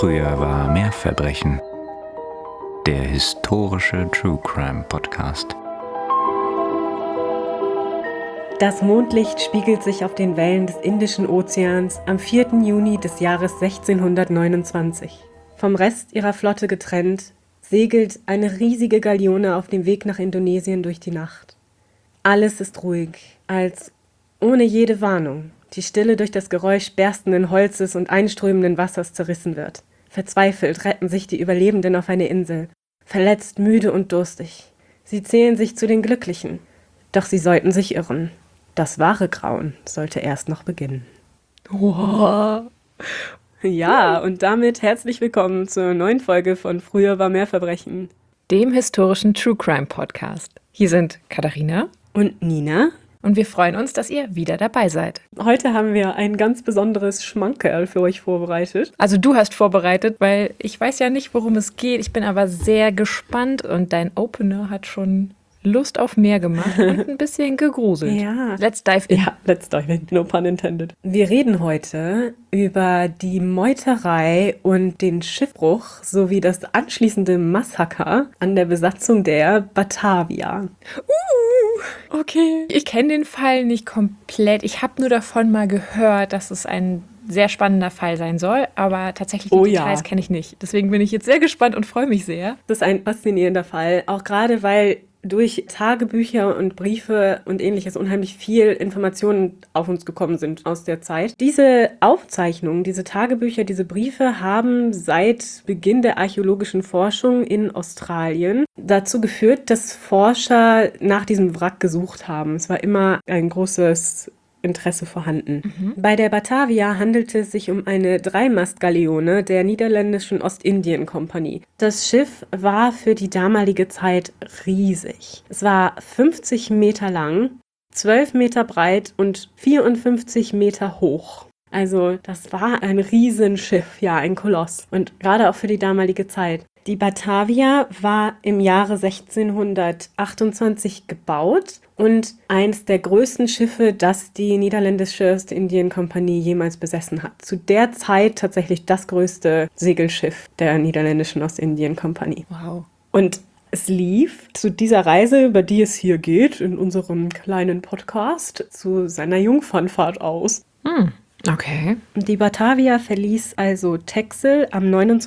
Früher war mehr Verbrechen. Der historische True Crime Podcast. Das Mondlicht spiegelt sich auf den Wellen des Indischen Ozeans am 4. Juni des Jahres 1629. Vom Rest ihrer Flotte getrennt, segelt eine riesige Galeone auf dem Weg nach Indonesien durch die Nacht. Alles ist ruhig, als ohne jede Warnung die Stille durch das Geräusch berstenden Holzes und einströmenden Wassers zerrissen wird. Verzweifelt retten sich die Überlebenden auf eine Insel, verletzt, müde und durstig. Sie zählen sich zu den Glücklichen, doch sie sollten sich irren. Das wahre Grauen sollte erst noch beginnen. Wow. Ja, und damit herzlich willkommen zur neuen Folge von Früher war mehr Verbrechen, dem historischen True Crime Podcast. Hier sind Katharina und Nina. Und wir freuen uns, dass ihr wieder dabei seid. Heute haben wir ein ganz besonderes Schmankerl für euch vorbereitet. Also du hast vorbereitet, weil ich weiß ja nicht, worum es geht. Ich bin aber sehr gespannt und dein Opener hat schon Lust auf mehr gemacht und ein bisschen gegruselt. Ja. Let's dive in. Ja, let's dive in. No pun intended. Wir reden heute über die Meuterei und den Schiffbruch sowie das anschließende Massaker an der Besatzung der Batavia. Okay. Ich kenne den Fall nicht komplett. Ich habe nur davon mal gehört, dass es ein sehr spannender Fall sein soll, aber tatsächlich die Details kenne ich nicht. Deswegen bin ich jetzt sehr gespannt und freue mich sehr. Das ist ein faszinierender Fall, auch gerade weil durch Tagebücher und Briefe und ähnliches unheimlich viel Informationen auf uns gekommen sind aus der Zeit. Diese Aufzeichnungen, diese Tagebücher, diese Briefe haben seit Beginn der archäologischen Forschung in Australien dazu geführt, dass Forscher nach diesem Wrack gesucht haben. Es war immer ein großes Interesse vorhanden. Bei der Batavia handelte es sich um eine Dreimastgaleone der niederländischen Ostindien-Kompanie. Das Schiff war für die damalige Zeit riesig. Es war 50 Meter lang, 12 Meter breit und 54 Meter hoch. Also das war ein Riesenschiff, ja, ein Koloss. Und gerade auch für die damalige Zeit. Die Batavia war im Jahre 1628 gebaut und eins der größten Schiffe, das die niederländische Ostindien-Kompanie jemals besessen hat. Zu der Zeit tatsächlich das größte Segelschiff der niederländischen Ostindien-Kompanie. Wow. Und es lief zu dieser Reise, über die es hier geht, in unserem kleinen Podcast, zu seiner Jungfernfahrt aus. Okay. Die Batavia verließ also Texel am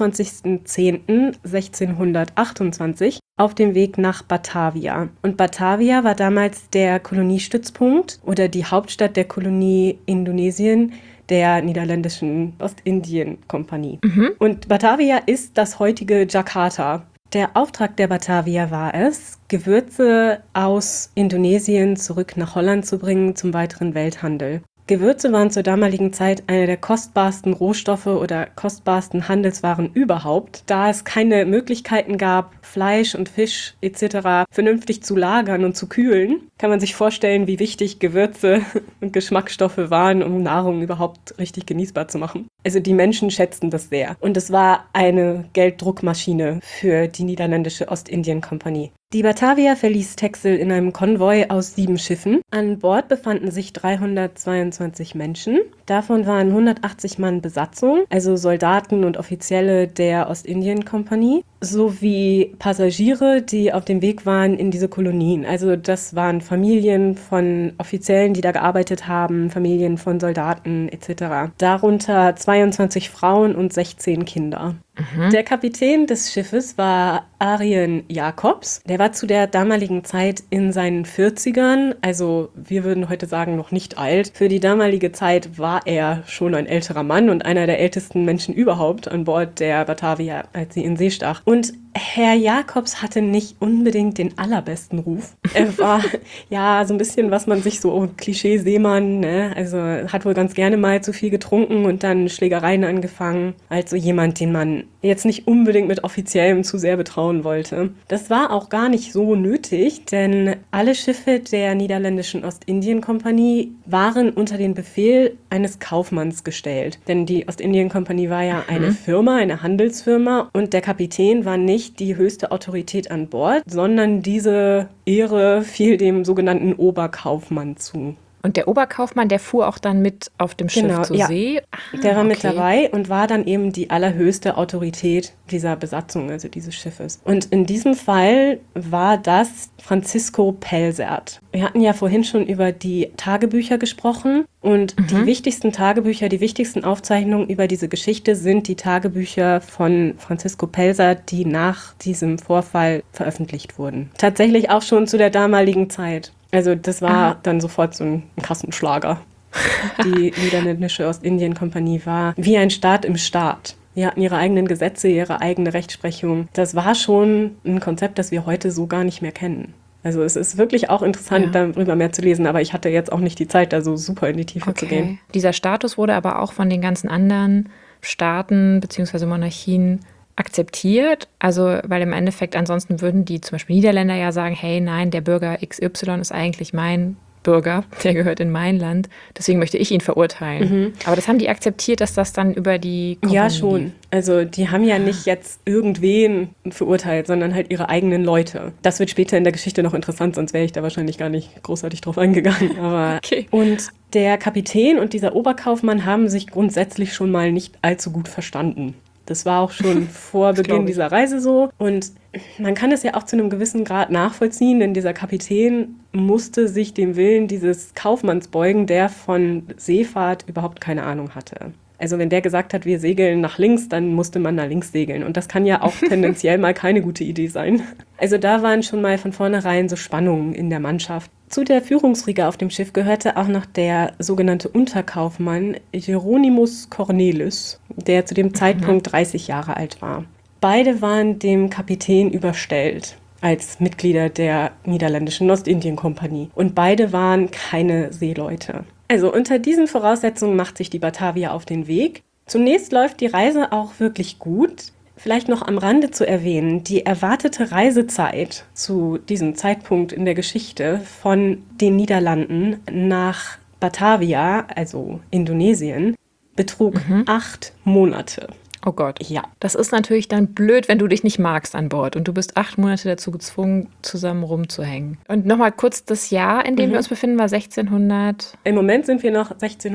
29.10.1628 auf dem Weg nach Batavia. Und Batavia war damals der Koloniestützpunkt oder die Hauptstadt der Kolonie Indonesien der niederländischen Ostindien-Kompanie. Und Batavia ist das heutige Jakarta. Der Auftrag der Batavia war es, Gewürze aus Indonesien zurück nach Holland zu bringen zum weiteren Welthandel. Gewürze waren zur damaligen Zeit eine der kostbarsten Rohstoffe oder kostbarsten Handelswaren überhaupt, da es keine Möglichkeiten gab, Fleisch und Fisch etc. vernünftig zu lagern und zu kühlen. Kann man sich vorstellen, wie wichtig Gewürze und Geschmacksstoffe waren, um Nahrung überhaupt richtig genießbar zu machen. Also die Menschen schätzten das sehr. Und es war eine Gelddruckmaschine für die niederländische Ostindien-Kompanie. Die Batavia verließ Texel in einem Konvoi aus 7 Schiffen. An Bord befanden sich 322 Menschen. Davon waren 180 Mann Besatzung, also Soldaten und Offizielle der Ostindien-Kompanie, sowie Passagiere, die auf dem Weg waren in diese Kolonien. Also das waren Familien von Offiziellen, die da gearbeitet haben, Familien von Soldaten etc. Darunter 22 Frauen und 16 Kinder. Der Kapitän des Schiffes war Arjen Jacobs. Der war zu der damaligen Zeit in seinen 40ern, also wir würden heute sagen noch nicht alt. Für die damalige Zeit war er schon ein älterer Mann und einer der ältesten Menschen überhaupt an Bord der Batavia, als sie in See stach. Und Herr Jacobs hatte nicht unbedingt den allerbesten Ruf. Er war ja so ein bisschen, was man sich so Klischee-Seemann, ne? Also hat wohl ganz gerne mal zu viel getrunken und dann Schlägereien angefangen. Also jemand, den man jetzt nicht unbedingt mit Offiziellem zu sehr betrauen wollte. Das war auch gar nicht so nötig, denn alle Schiffe der niederländischen Ostindien-Kompanie waren unter den Befehl eines Kaufmanns gestellt. Denn die Ostindien-Kompanie war ja eine Firma, eine Handelsfirma und der Kapitän war nicht die höchste Autorität an Bord, sondern diese Ehre fiel dem sogenannten Oberkaufmann zu. Und der Oberkaufmann, der fuhr auch dann mit auf dem Schiff zur See? Der war mit dabei und war dann eben die allerhöchste Autorität dieser Besatzung, also dieses Schiffes. Und in diesem Fall war das Francisco Pelsaert. Wir hatten ja vorhin schon über die Tagebücher gesprochen und die wichtigsten Tagebücher, die wichtigsten Aufzeichnungen über diese Geschichte sind die Tagebücher von Francisco Pelsaert, die nach diesem Vorfall veröffentlicht wurden. Tatsächlich auch schon zu der damaligen Zeit. Also das war dann sofort so ein Kassenschlager. Die niederländische Ostindien-Kompanie war wie ein Staat im Staat. Die hatten ihre eigenen Gesetze, ihre eigene Rechtsprechung. Das war schon ein Konzept, das wir heute so gar nicht mehr kennen. Also es ist wirklich auch interessant, darüber mehr zu lesen, aber ich hatte jetzt auch nicht die Zeit, da so super in die Tiefe zu gehen. Dieser Status wurde aber auch von den ganzen anderen Staaten bzw. Monarchien akzeptiert, also weil im Endeffekt ansonsten würden die zum Beispiel Niederländer ja sagen, hey, nein, der Bürger XY ist eigentlich mein Bürger, der gehört in mein Land, deswegen möchte ich ihn verurteilen. Aber das haben die akzeptiert, dass das dann über die Kompanie Ja, schon. Also die haben ja nicht jetzt irgendwen verurteilt, sondern halt ihre eigenen Leute. Das wird später in der Geschichte noch interessant, sonst wäre ich da wahrscheinlich gar nicht großartig drauf eingegangen. Aber Und der Kapitän und dieser Oberkaufmann haben sich grundsätzlich schon mal nicht allzu gut verstanden. Das war auch schon vor Beginn dieser Reise so. Und man kann es ja auch zu einem gewissen Grad nachvollziehen, denn dieser Kapitän musste sich dem Willen dieses Kaufmanns beugen, der von Seefahrt überhaupt keine Ahnung hatte. Also wenn der gesagt hat, wir segeln nach links, dann musste man nach links segeln. Und das kann ja auch tendenziell mal keine gute Idee sein. Also da waren schon mal von vornherein so Spannungen in der Mannschaft. Zu der Führungsriege auf dem Schiff gehörte auch noch der sogenannte Unterkaufmann Hieronymus Cornelis, der zu dem Zeitpunkt 30 Jahre alt war. Beide waren dem Kapitän überstellt als Mitglieder der niederländischen Ostindien-Kompanie. Und beide waren keine Seeleute. Also unter diesen Voraussetzungen macht sich die Batavia auf den Weg. Zunächst läuft die Reise auch wirklich gut. Vielleicht noch am Rande zu erwähnen, die erwartete Reisezeit zu diesem Zeitpunkt in der Geschichte von den Niederlanden nach Batavia, also Indonesien, betrug 8 Monate. Oh Gott. Ja. Das ist natürlich dann blöd, wenn du dich nicht magst an Bord und du bist 8 Monate dazu gezwungen, zusammen rumzuhängen. Und nochmal kurz das Jahr, in dem wir uns befinden, war 1600... Im Moment sind wir noch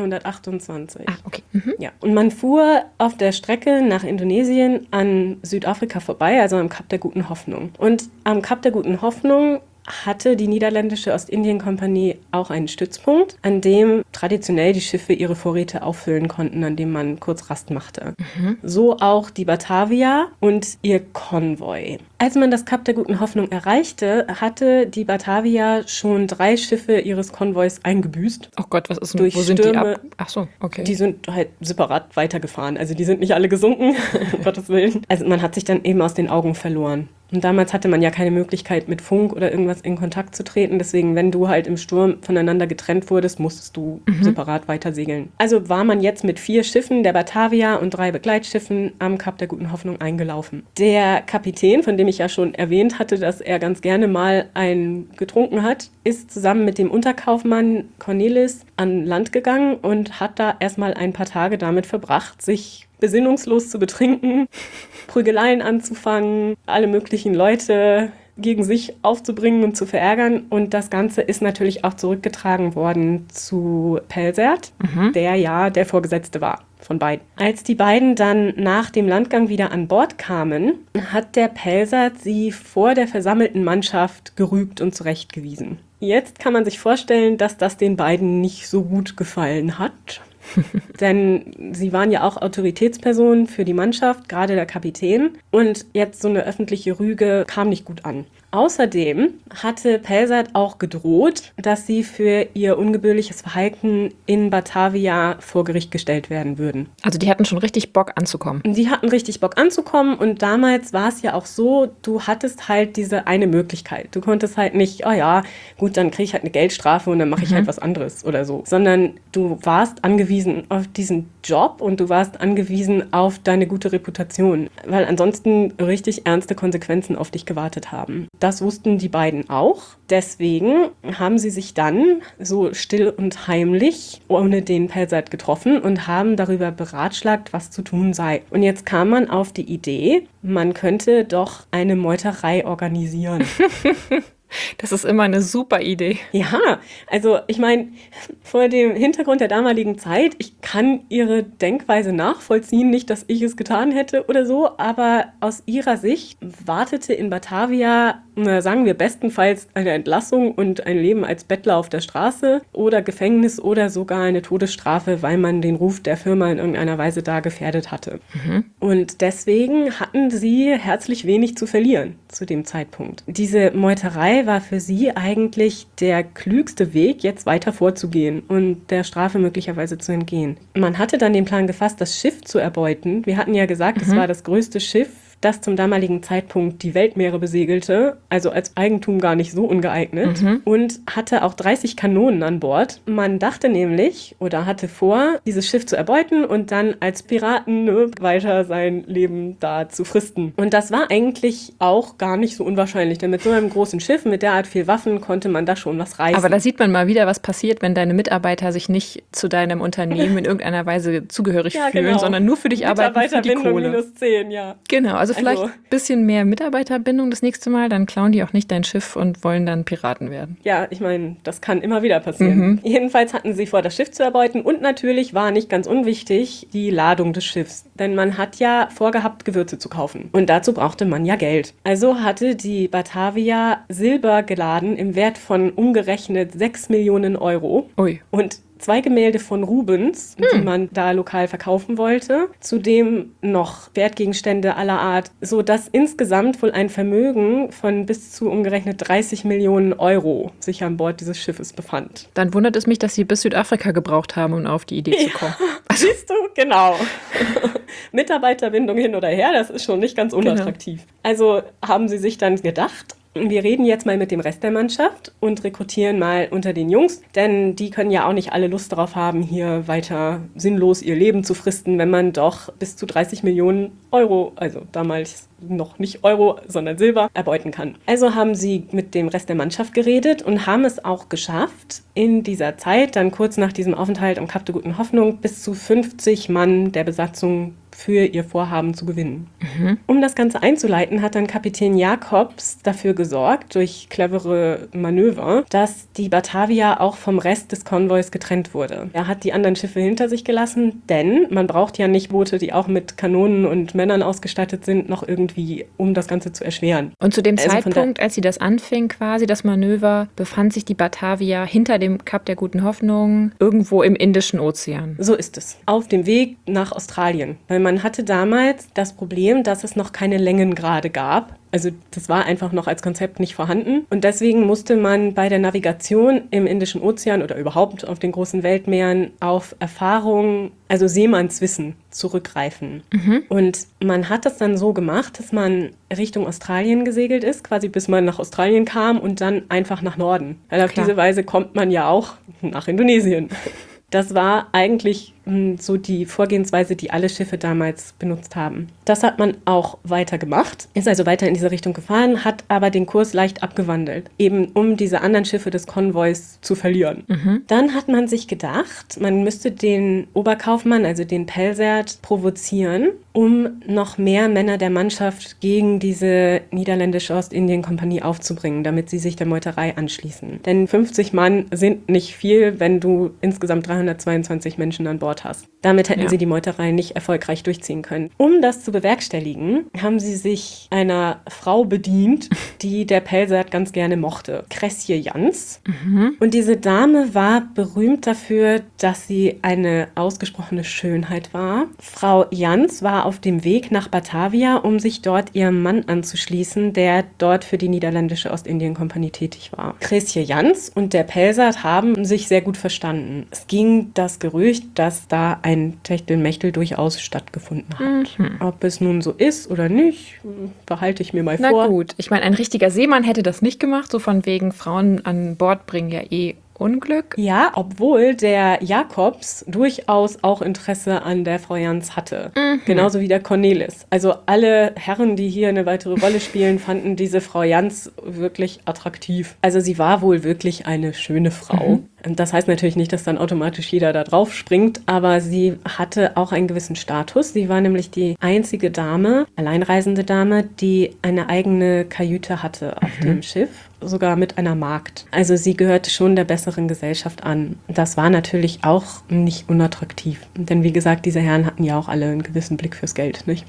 1628. Ah, okay. Ja. Und man fuhr auf der Strecke nach Indonesien an Südafrika vorbei, also am Kap der Guten Hoffnung. Und am Kap der Guten Hoffnung hatte die niederländische Ostindien-Kompanie auch einen Stützpunkt, an dem traditionell die Schiffe ihre Vorräte auffüllen konnten, an dem man kurz Rast machte. So auch die Batavia und ihr Konvoi. Als man das Kap der Guten Hoffnung erreichte, hatte die Batavia schon 3 Schiffe ihres Konvois eingebüßt. Oh Gott, was ist denn, durch wo sind Stürme, die ab? Ach so, okay. Die sind halt separat weitergefahren. Also die sind nicht alle gesunken, um Gottes Willen. Also man hat sich dann eben aus den Augen verloren. Und damals hatte man ja keine Möglichkeit, mit Funk oder irgendwas in Kontakt zu treten. Deswegen, wenn du halt im Sturm voneinander getrennt wurdest, musstest du separat weiter segeln. Also war man jetzt mit 4 Schiffen, der Batavia und 3 Begleitschiffen, am Kap der Guten Hoffnung eingelaufen. Der Kapitän, von dem ich ja schon erwähnt hatte, dass er ganz gerne mal einen getrunken hat, ist zusammen mit dem Unterkaufmann Cornelis an Land gegangen und hat da erstmal ein paar Tage damit verbracht, sich besinnungslos zu betrinken, Prügeleien anzufangen, alle möglichen Leute gegen sich aufzubringen und zu verärgern. Und das Ganze ist natürlich auch zurückgetragen worden zu Pelsaert, der ja der Vorgesetzte war von beiden. Als die beiden dann nach dem Landgang wieder an Bord kamen, hat der Pelsaert sie vor der versammelten Mannschaft gerügt und zurechtgewiesen. Jetzt kann man sich vorstellen, dass das den beiden nicht so gut gefallen hat. Denn sie waren ja auch Autoritätspersonen für die Mannschaft, gerade der Kapitän. Und jetzt so eine öffentliche Rüge kam nicht gut an. Außerdem hatte Pelsaert auch gedroht, dass sie für ihr ungebührliches Verhalten in Batavia vor Gericht gestellt werden würden. Also die hatten schon richtig Bock anzukommen. Die hatten richtig Bock anzukommen und damals war es ja auch so, du hattest halt diese eine Möglichkeit. Du konntest halt nicht, oh ja, gut, dann kriege ich halt eine Geldstrafe und dann mache ich halt was anderes oder so. Sondern du warst angewiesen auf diesen Job und du warst angewiesen auf deine gute Reputation, weil ansonsten richtig ernste Konsequenzen auf dich gewartet haben. Das wussten die beiden auch. Deswegen haben sie sich dann so still und heimlich ohne den Pelsaert getroffen und haben darüber beratschlagt, was zu tun sei. Und jetzt kam man auf die Idee, man könnte doch eine Meuterei organisieren. Das ist immer eine super Idee. Ja, also ich meine, vor dem Hintergrund der damaligen Zeit, ich kann ihre Denkweise nachvollziehen, nicht, dass ich es getan hätte oder so, aber aus ihrer Sicht wartete in Batavia, sagen wir bestenfalls eine Entlassung und ein Leben als Bettler auf der Straße oder Gefängnis oder sogar eine Todesstrafe, weil man den Ruf der Firma in irgendeiner Weise da gefährdet hatte. Und deswegen hatten sie herzlich wenig zu verlieren zu dem Zeitpunkt. Diese Meuterei war für sie eigentlich der klügste Weg, jetzt weiter vorzugehen und der Strafe möglicherweise zu entgehen. Man hatte dann den Plan gefasst, das Schiff zu erbeuten. Wir hatten ja gesagt, es war das größte Schiff, das zum damaligen Zeitpunkt die Weltmeere besegelte, also als Eigentum gar nicht so ungeeignet, und hatte auch 30 Kanonen an Bord. Man dachte nämlich oder hatte vor, dieses Schiff zu erbeuten und dann als Piraten weiter sein Leben da zu fristen. Und das war eigentlich auch gar nicht so unwahrscheinlich, denn mit so einem großen Schiff, mit derart viel Waffen, konnte man da schon was reißen. Aber da sieht man mal wieder, was passiert, wenn deine Mitarbeiter sich nicht zu deinem Unternehmen in irgendeiner Weise zugehörig fühlen, sondern nur für dich arbeiten, für die Kohle. -10, ja. Genau, also vielleicht ein bisschen mehr Mitarbeiterbindung das nächste Mal, dann klauen die auch nicht dein Schiff und wollen dann Piraten werden. Ja, ich meine, das kann immer wieder passieren. Jedenfalls hatten sie vor, das Schiff zu erbeuten und natürlich war nicht ganz unwichtig die Ladung des Schiffs. Denn man hat ja vorgehabt, Gewürze zu kaufen. Und dazu brauchte man ja Geld. Also hatte die Batavia Silber geladen im Wert von umgerechnet 6 Millionen Euro. Ui. Und 2 Gemälde von Rubens, die man da lokal verkaufen wollte. Zudem noch Wertgegenstände aller Art, sodass insgesamt wohl ein Vermögen von bis zu umgerechnet 30 Millionen Euro sich an Bord dieses Schiffes befand. Dann wundert es mich, dass sie bis Südafrika gebraucht haben, um auf die Idee zu kommen. Also, siehst du? Genau. Mitarbeiterbindung hin oder her, das ist schon nicht ganz unattraktiv. Genau. Also haben sie sich dann gedacht, wir reden jetzt mal mit dem Rest der Mannschaft und rekrutieren mal unter den Jungs, denn die können ja auch nicht alle Lust darauf haben, hier weiter sinnlos ihr Leben zu fristen, wenn man doch bis zu 30 Millionen Euro, also damals noch nicht Euro, sondern Silber, erbeuten kann. Also haben sie mit dem Rest der Mannschaft geredet und haben es auch geschafft, in dieser Zeit, dann kurz nach diesem Aufenthalt am Kap der Guten Hoffnung, bis zu 50 Mann der Besatzung für ihr Vorhaben zu gewinnen. Um das Ganze einzuleiten, hat dann Kapitän Jacobs dafür gesorgt, durch clevere Manöver, dass die Batavia auch vom Rest des Konvois getrennt wurde. Er hat die anderen Schiffe hinter sich gelassen, denn man braucht ja nicht Boote, die auch mit Kanonen und Männern ausgestattet sind, noch irgendwie, um das Ganze zu erschweren. Und zu dem Zeitpunkt, als sie das anfing quasi, das Manöver, befand sich die Batavia hinter dem Kap der Guten Hoffnung irgendwo im Indischen Ozean. So ist es. Auf dem Weg nach Australien. Weil man hatte damals das Problem, dass es noch keine Längengrade gab. Also das war einfach noch als Konzept nicht vorhanden. Und deswegen musste man bei der Navigation im Indischen Ozean oder überhaupt auf den großen Weltmeeren auf Erfahrung, also Seemannswissen, zurückgreifen. Und man hat das dann so gemacht, dass man Richtung Australien gesegelt ist, quasi bis man nach Australien kam und dann einfach nach Norden. Weil auf diese Weise kommt man ja auch nach Indonesien. Das war eigentlich so die Vorgehensweise, die alle Schiffe damals benutzt haben. Das hat man auch weiter gemacht, ist also weiter in diese Richtung gefahren, hat aber den Kurs leicht abgewandelt, eben um diese anderen Schiffe des Konvois zu verlieren. Dann hat man sich gedacht, man müsste den Oberkaufmann, also den Pelzert, provozieren, um noch mehr Männer der Mannschaft gegen diese niederländische Ostindien-Kompanie aufzubringen, damit sie sich der Meuterei anschließen. Denn 50 Mann sind nicht viel, wenn du insgesamt 322 Menschen an Bord hast. Damit hätten sie die Meuterei nicht erfolgreich durchziehen können. Um das zu bewerkstelligen, haben sie sich einer Frau bedient, die der Pelzert ganz gerne mochte. Cressje Jans. Und diese Dame war berühmt dafür, dass sie eine ausgesprochene Schönheit war. Frau Jans war auf dem Weg nach Batavia, um sich dort ihrem Mann anzuschließen, der dort für die niederländische Ostindien-Kompanie tätig war. Cressje Jans und der Pelzert haben sich sehr gut verstanden. Es ging das Gerücht, dass da ein Techtelmechtel durchaus stattgefunden hat. Ob es nun so ist oder nicht, behalte ich mir mal vor. Na gut, ich meine, ein richtiger Seemann hätte das nicht gemacht, so von wegen Frauen an Bord bringen ja eh Unglück. Ja, obwohl der Jacobs durchaus auch Interesse an der Frau Jans hatte. Genauso wie der Cornelis. Also alle Herren, die hier eine weitere Rolle spielen, fanden diese Frau Jans wirklich attraktiv. Also sie war wohl wirklich eine schöne Frau. Das heißt natürlich nicht, dass dann automatisch jeder da drauf springt, aber sie hatte auch einen gewissen Status. Sie war nämlich die einzige Dame, alleinreisende Dame, die eine eigene Kajüte hatte auf dem Schiff, sogar mit einer Magd. Also sie gehörte schon der besseren Gesellschaft an. Das war natürlich auch nicht unattraktiv, denn wie gesagt, diese Herren hatten ja auch alle einen gewissen Blick fürs Geld, nicht?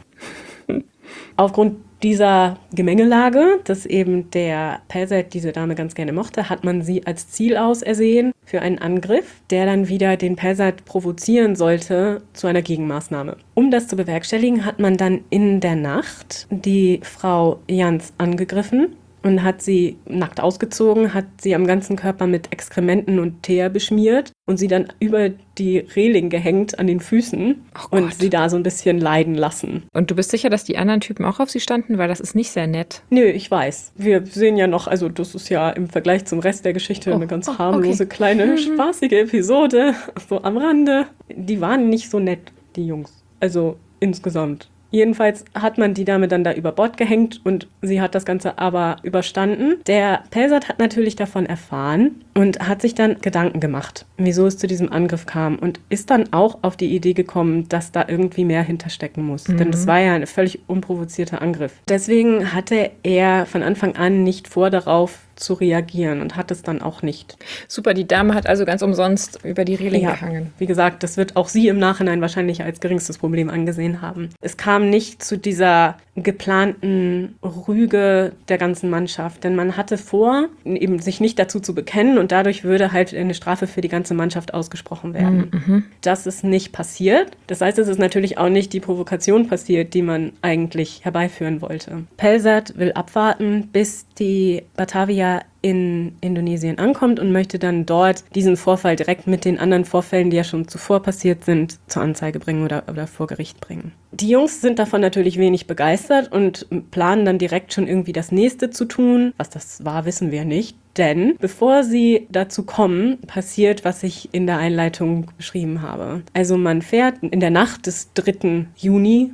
Aufgrund dieser Gemengelage, dass eben der Pelzert diese Dame ganz gerne mochte, hat man sie als Ziel ausersehen für einen Angriff, der dann wieder den Pelzert provozieren sollte zu einer Gegenmaßnahme. Um das zu bewerkstelligen, hat man dann in der Nacht die Frau Jans angegriffen und hat sie nackt ausgezogen, hat sie am ganzen Körper mit Exkrementen und Teer beschmiert und sie dann über die Reling gehängt an den Füßen und sie da so ein bisschen leiden lassen. Und du bist sicher, dass die anderen Typen auch auf sie standen? Weil das ist nicht sehr nett. Nö, ich weiß. Wir sehen ja noch, also das ist ja im Vergleich zum Rest der Geschichte eine ganz harmlose, kleine, spaßige Episode, so am Rande. Die waren nicht so nett, die Jungs. Also insgesamt. Jedenfalls hat man die Dame dann da über Bord gehängt und sie hat das Ganze aber überstanden. Der Pelzert hat natürlich davon erfahren und hat sich dann Gedanken gemacht, wieso es zu diesem Angriff kam und ist dann auch auf die Idee gekommen, dass da irgendwie mehr hinterstecken muss. Denn das war ja ein völlig unprovozierter Angriff. Deswegen hatte er von Anfang an nicht vor, darauf zu reagieren und hat es dann auch nicht. Super, die Dame hat also ganz umsonst über die Reling gehangen. Wie gesagt, das wird auch sie im Nachhinein wahrscheinlich als geringstes Problem angesehen haben. Es kam nicht zu dieser geplanten Rüge der ganzen Mannschaft, denn man hatte vor, eben sich nicht dazu zu bekennen und dadurch würde halt eine Strafe für die ganze Mannschaft ausgesprochen werden. Das ist nicht passiert. Das heißt, es ist natürlich auch nicht die Provokation passiert, die man eigentlich herbeiführen wollte. Pelzert will abwarten, bis die Batavia in Indonesien ankommt und möchte dann dort diesen Vorfall direkt mit den anderen Vorfällen, die ja schon zuvor passiert sind, zur Anzeige bringen oder vor Gericht bringen. Die Jungs sind davon natürlich wenig begeistert und planen dann direkt schon irgendwie das Nächste zu tun. Was das war, wissen wir nicht. Denn bevor sie dazu kommen, passiert, was ich in der Einleitung beschrieben habe. Also man fährt in der Nacht des 3. Juni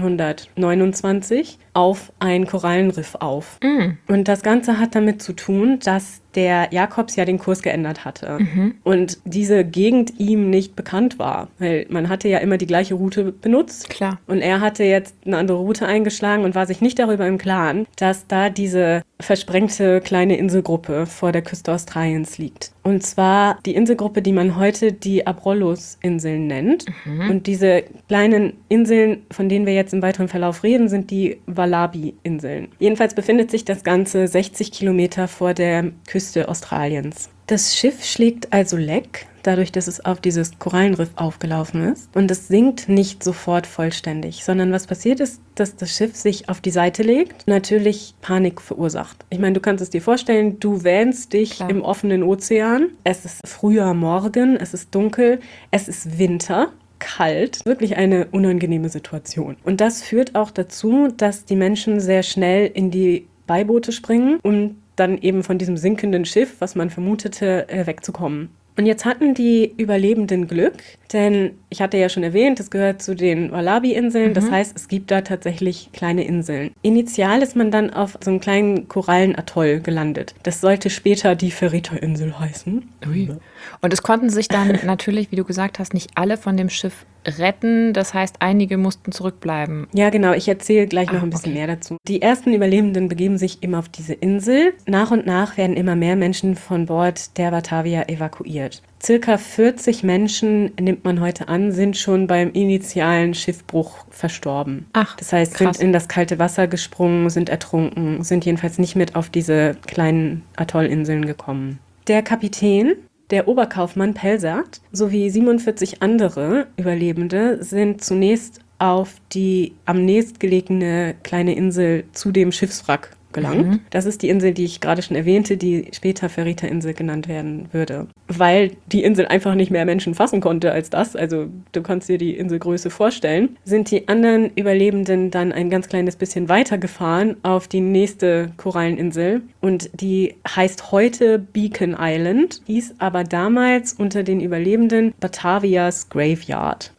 1829 auf ein Korallenriff auf. Und das Ganze hat damit zu tun, dass der Jakobs ja den Kurs geändert hatte und diese Gegend ihm nicht bekannt war, weil man hatte ja immer die gleiche Route benutzt. Klar. Und er hatte jetzt eine andere Route eingeschlagen und war sich nicht darüber im Klaren, dass da diese versprengte kleine Inselgruppe vor der Küste Australiens liegt. Und zwar die Inselgruppe, die man heute die Abrolhos-Inseln nennt. Und diese kleinen Inseln, von denen wir jetzt im weiteren Verlauf reden, sind die Walabi-Inseln. Jedenfalls befindet sich das Ganze 60 Kilometer vor der Küste Australiens. Das Schiff schlägt also Leck, dadurch, dass es auf dieses Korallenriff aufgelaufen ist. Und es sinkt nicht sofort vollständig, sondern was passiert ist, dass das Schiff sich auf die Seite legt, natürlich Panik verursacht. Ich meine, du kannst es dir vorstellen, du wähnst dich im offenen Ozean. Es ist früher Morgen, es ist dunkel, es ist Winter. Kalt, wirklich eine unangenehme Situation. Und das führt auch dazu, dass die Menschen sehr schnell in die Beiboote springen, um dann eben von diesem sinkenden Schiff, was man vermutete, wegzukommen. Und jetzt hatten die Überlebenden Glück, denn ich hatte ja schon erwähnt, es gehört zu den Walabi-Inseln, das heißt, es gibt da tatsächlich kleine Inseln. Initial ist man dann auf so einem kleinen Korallenatoll gelandet. Das sollte später die Ferrita-Insel heißen. Ui. Und es konnten sich dann natürlich, wie du gesagt hast, nicht alle von dem Schiff retten. Das heißt, einige mussten zurückbleiben. Ja, genau. Ich erzähle gleich noch ein bisschen mehr dazu. Die ersten Überlebenden begeben sich immer auf diese Insel. Nach und nach werden immer mehr Menschen von Bord der Batavia evakuiert. Circa 40 Menschen, nimmt man heute an, sind schon beim initialen Schiffbruch verstorben. Ach, das heißt, krass. Sind in das kalte Wasser gesprungen, sind ertrunken, sind jedenfalls nicht mit auf diese kleinen Atollinseln gekommen. Der Kapitän, der Oberkaufmann Pelzert sowie 47 andere Überlebende sind zunächst auf die am nächstgelegene kleine Insel zu dem Schiffswrack gelangt. Das ist die Insel, die ich gerade schon erwähnte, die später Ferrita-Insel genannt werden würde. Weil die Insel einfach nicht mehr Menschen fassen konnte als das, also du kannst dir die Inselgröße vorstellen, sind die anderen Überlebenden dann ein ganz kleines bisschen weiter gefahren auf die nächste Koralleninsel und die heißt heute Beacon Island, hieß aber damals unter den Überlebenden Batavia's Graveyard.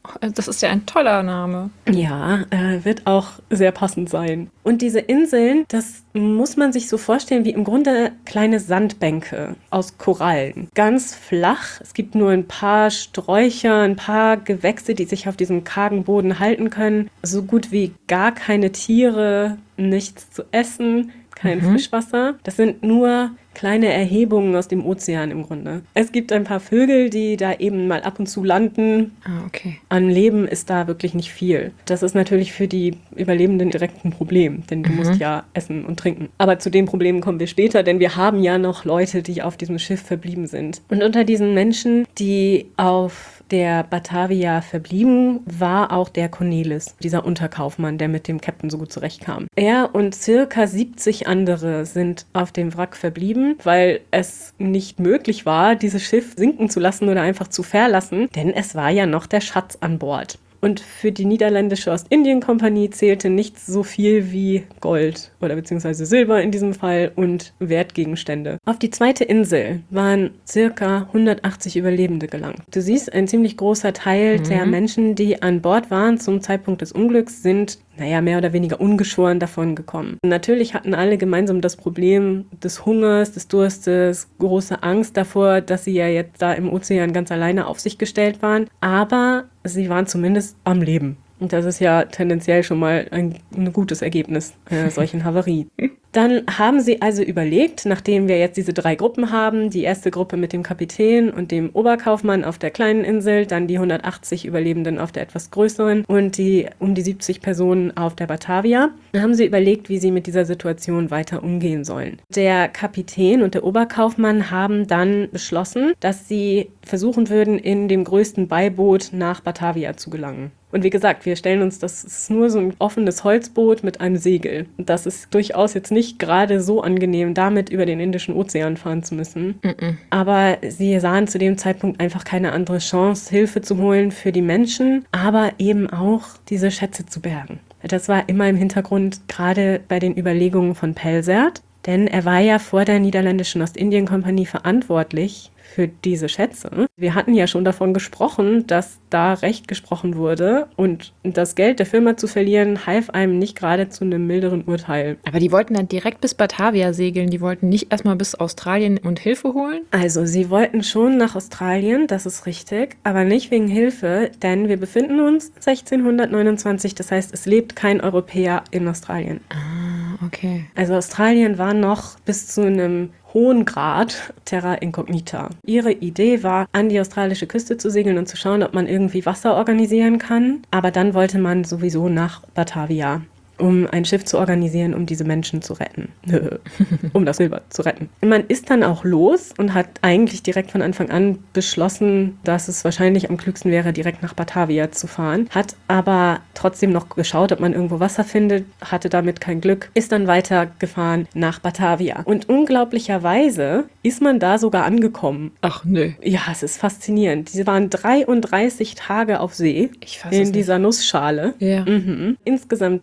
Das ist ja ein toller Name. Ja, wird auch sehr passend sein. Und diese Inseln, das muss man sich so vorstellen wie im Grunde kleine Sandbänke aus Korallen. Ganz flach. Es gibt nur ein paar Sträucher, ein paar Gewächse, die sich auf diesem kargen Boden halten können. So gut wie gar keine Tiere, nichts zu essen, kein Frischwasser. Das sind nur kleine Erhebungen aus dem Ozean im Grunde. Es gibt ein paar Vögel, die da eben mal ab und zu landen. Okay. An Leben ist da wirklich nicht viel. Das ist natürlich für die Überlebenden direkt ein Problem, denn du musst ja essen und trinken. Aber zu den Problemen kommen wir später, denn wir haben ja noch Leute, die auf diesem Schiff verblieben sind. Und unter diesen Menschen, die auf der Batavia verblieben, war auch der Cornelis, dieser Unterkaufmann, der mit dem Captain so gut zurechtkam. Er und circa 70 andere sind auf dem Wrack verblieben, weil es nicht möglich war, dieses Schiff sinken zu lassen oder einfach zu verlassen, denn es war ja noch der Schatz an Bord. Und für die niederländische Ostindien-Kompanie zählte nichts so viel wie Gold oder beziehungsweise Silber in diesem Fall und Wertgegenstände. Auf die zweite Insel waren circa 180 Überlebende gelangt. Du siehst, ein ziemlich großer Teil der Menschen, die an Bord waren zum Zeitpunkt des Unglücks, sind mehr oder weniger ungeschoren davon gekommen. Und natürlich hatten alle gemeinsam das Problem des Hungers, des Durstes, große Angst davor, dass sie ja jetzt da im Ozean ganz alleine auf sich gestellt waren. Aber sie waren zumindest am Leben. Und das ist ja tendenziell schon mal ein gutes Ergebnis einer solchen Havarie. Dann haben sie also überlegt, nachdem wir jetzt diese 3 Gruppen haben, die erste Gruppe mit dem Kapitän und dem Oberkaufmann auf der kleinen Insel, dann die 180 Überlebenden auf der etwas größeren und die um die 70 Personen auf der Batavia, dann haben sie überlegt, wie sie mit dieser Situation weiter umgehen sollen. Der Kapitän und der Oberkaufmann haben dann beschlossen, dass sie versuchen würden, in dem größten Beiboot nach Batavia zu gelangen. Und wie gesagt, wir stellen uns, das ist nur so ein offenes Holzboot mit einem Segel. Und das ist durchaus jetzt nicht gerade so angenehm, damit über den Indischen Ozean fahren zu müssen. Aber sie sahen zu dem Zeitpunkt einfach keine andere Chance, Hilfe zu holen für die Menschen, aber eben auch diese Schätze zu bergen. Das war immer im Hintergrund, gerade bei den Überlegungen von Pelzert. Denn er war ja vor der niederländischen Ostindien-Kompanie verantwortlich für diese Schätze. Wir hatten ja schon davon gesprochen, dass da Recht gesprochen wurde und das Geld der Firma zu verlieren, half einem nicht gerade zu einem milderen Urteil. Aber die wollten dann direkt bis Batavia segeln, die wollten nicht erstmal bis Australien und Hilfe holen? Also sie wollten schon nach Australien, das ist richtig, aber nicht wegen Hilfe, denn wir befinden uns 1629, das heißt, es lebt kein Europäer in Australien. Ah, okay. Also Australien war noch bis zu einem hohen Grad Terra Incognita. Ihre Idee war, an die australische Küste zu segeln und zu schauen, ob man irgendwie Wasser organisieren kann. Aber dann wollte man sowieso nach Batavia, um ein Schiff zu organisieren, um diese Menschen zu retten. Um das Silber zu retten. Man ist dann auch los und hat eigentlich direkt von Anfang an beschlossen, dass es wahrscheinlich am klügsten wäre, direkt nach Batavia zu fahren. Hat aber trotzdem noch geschaut, ob man irgendwo Wasser findet, hatte damit kein Glück, ist dann weitergefahren nach Batavia. Und unglaublicherweise ist man da sogar angekommen. Ach nö. Ja, es ist faszinierend. Sie waren 33 Tage auf See in dieser Nussschale. Ja. Insgesamt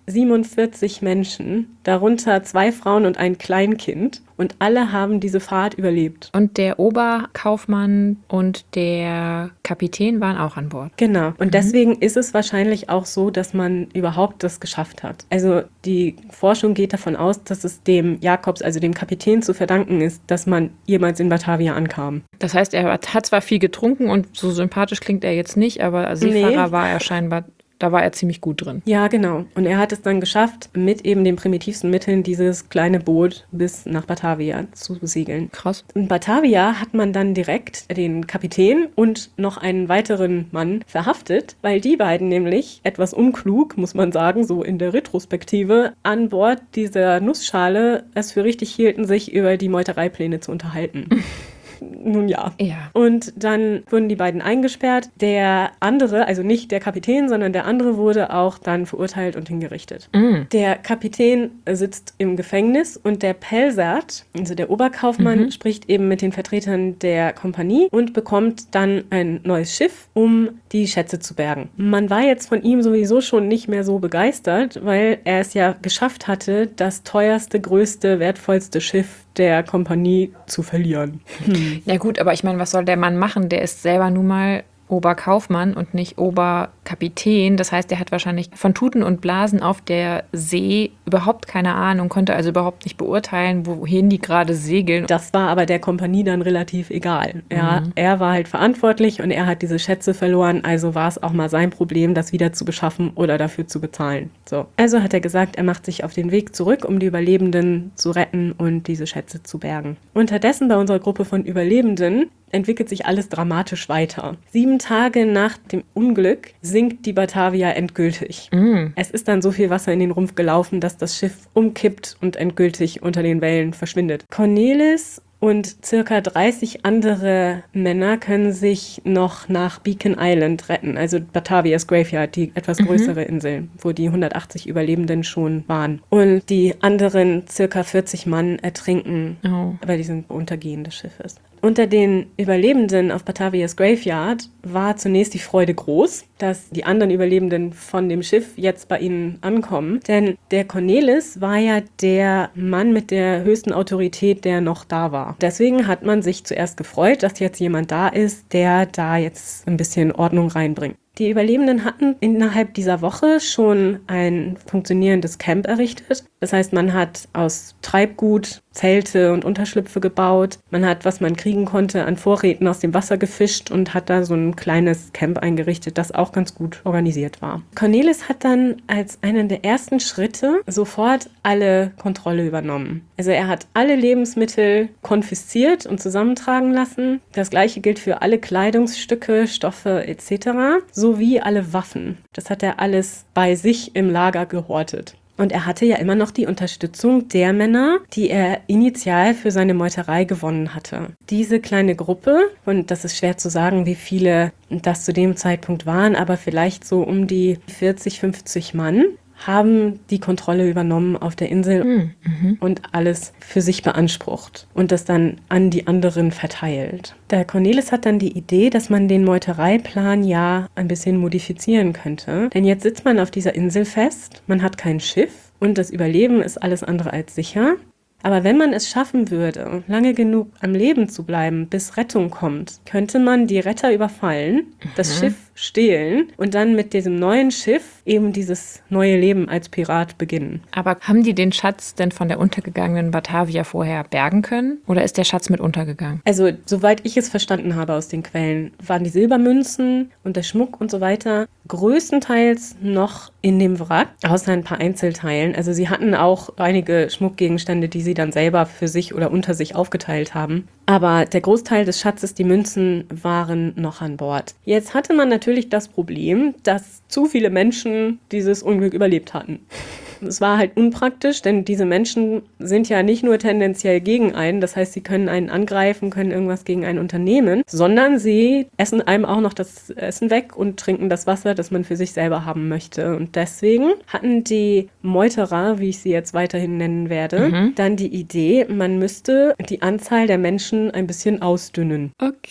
47 Menschen, darunter 2 Frauen und ein Kleinkind. Und alle haben diese Fahrt überlebt. Und der Oberkaufmann und der Kapitän waren auch an Bord. Genau. Und deswegen ist es wahrscheinlich auch so, dass man überhaupt das geschafft hat. Also die Forschung geht davon aus, dass es dem Jakobs, also dem Kapitän, zu verdanken ist, dass man jemals in Batavia ankam. Das heißt, er hat zwar viel getrunken und so sympathisch klingt er jetzt nicht, aber Seefahrer war er scheinbar. Da war er ziemlich gut drin. Ja, genau. Und er hat es dann geschafft, mit eben den primitivsten Mitteln dieses kleine Boot bis nach Batavia zu segeln. Krass. In Batavia hat man dann direkt den Kapitän und noch einen weiteren Mann verhaftet, weil die beiden nämlich etwas unklug, muss man sagen, so in der Retrospektive, an Bord dieser Nussschale es für richtig hielten, sich über die Meutereipläne zu unterhalten. Nun ja. Und dann wurden die beiden eingesperrt. Der andere, also nicht der Kapitän, sondern der andere wurde auch dann verurteilt und hingerichtet. Der Kapitän sitzt im Gefängnis und der Pelzert, also der Oberkaufmann, spricht eben mit den Vertretern der Kompanie und bekommt dann ein neues Schiff, um die Schätze zu bergen. Man war jetzt von ihm sowieso schon nicht mehr so begeistert, weil er es ja geschafft hatte, das teuerste, größte, wertvollste Schiff der Kompanie zu verlieren. Ja gut, aber ich meine, was soll der Mann machen? Der ist selber nun mal Oberkaufmann und nicht Oberkapitän. Das heißt, er hat wahrscheinlich von Tuten und Blasen auf der See überhaupt keine Ahnung, konnte also überhaupt nicht beurteilen, wohin die gerade segeln. Das war aber der Kompanie dann relativ egal. Er war halt verantwortlich und er hat diese Schätze verloren, also war es auch mal sein Problem, das wieder zu beschaffen oder dafür zu bezahlen. So. Also hat er gesagt, er macht sich auf den Weg zurück, um die Überlebenden zu retten und diese Schätze zu bergen. Unterdessen bei unserer Gruppe von Überlebenden entwickelt sich alles dramatisch weiter. 7 Tage nach dem Unglück sinkt die Batavia endgültig. Es ist dann so viel Wasser in den Rumpf gelaufen, dass das Schiff umkippt und endgültig unter den Wellen verschwindet. Cornelis und circa 30 andere Männer können sich noch nach Beacon Island retten, also Batavia's Graveyard, die etwas größere Insel, wo die 180 Überlebenden schon waren. Und die anderen circa 40 Mann ertrinken bei diesem Untergehen des Schiffes. Unter den Überlebenden auf Batavia's Graveyard war zunächst die Freude groß, dass die anderen Überlebenden von dem Schiff jetzt bei ihnen ankommen. Denn der Cornelis war ja der Mann mit der höchsten Autorität, der noch da war. Deswegen hat man sich zuerst gefreut, dass jetzt jemand da ist, der da jetzt ein bisschen Ordnung reinbringt. Die Überlebenden hatten innerhalb dieser Woche schon ein funktionierendes Camp errichtet. Das heißt, man hat aus Treibgut Zelte und Unterschlüpfe gebaut. Man hat, was man kriegen konnte, an Vorräten aus dem Wasser gefischt und hat da so ein kleines Camp eingerichtet, das auch ganz gut organisiert war. Cornelis hat dann als einen der ersten Schritte sofort alle Kontrolle übernommen. Also er hat alle Lebensmittel konfisziert und zusammentragen lassen. Das gleiche gilt für alle Kleidungsstücke, Stoffe etc. sowie alle Waffen. Das hat er alles bei sich im Lager gehortet. Und er hatte ja immer noch die Unterstützung der Männer, die er initial für seine Meuterei gewonnen hatte. Diese kleine Gruppe, und das ist schwer zu sagen, wie viele das zu dem Zeitpunkt waren, aber vielleicht so um die 40, 50 Mann, haben die Kontrolle übernommen auf der Insel und alles für sich beansprucht und das dann an die anderen verteilt. Der Cornelis hat dann die Idee, dass man den Meutereiplan ja ein bisschen modifizieren könnte. Denn jetzt sitzt man auf dieser Insel fest, man hat kein Schiff und das Überleben ist alles andere als sicher. Aber wenn man es schaffen würde, lange genug am Leben zu bleiben, bis Rettung kommt, könnte man die Retter überfallen, das Schiff stehlen und dann mit diesem neuen Schiff eben dieses neue Leben als Pirat beginnen. Aber haben die den Schatz denn von der untergegangenen Batavia vorher bergen können? Oder ist der Schatz mit untergegangen? Also, soweit ich es verstanden habe aus den Quellen, waren die Silbermünzen und der Schmuck und so weiter größtenteils noch in dem Wrack, außer ein paar Einzelteilen. Also sie hatten auch einige Schmuckgegenstände, die sie dann selber für sich oder unter sich aufgeteilt haben. Aber der Großteil des Schatzes, die Münzen, waren noch an Bord. Jetzt hatte man natürlich das Problem, dass zu viele Menschen dieses Unglück überlebt hatten. Es war halt unpraktisch, denn diese Menschen sind ja nicht nur tendenziell gegen einen, das heißt, sie können einen angreifen, können irgendwas gegen einen unternehmen, sondern sie essen einem auch noch das Essen weg und trinken das Wasser, das man für sich selber haben möchte. Und deswegen hatten die Meuterer, wie ich sie jetzt weiterhin nennen werde, dann die Idee, man müsste die Anzahl der Menschen ein bisschen ausdünnen.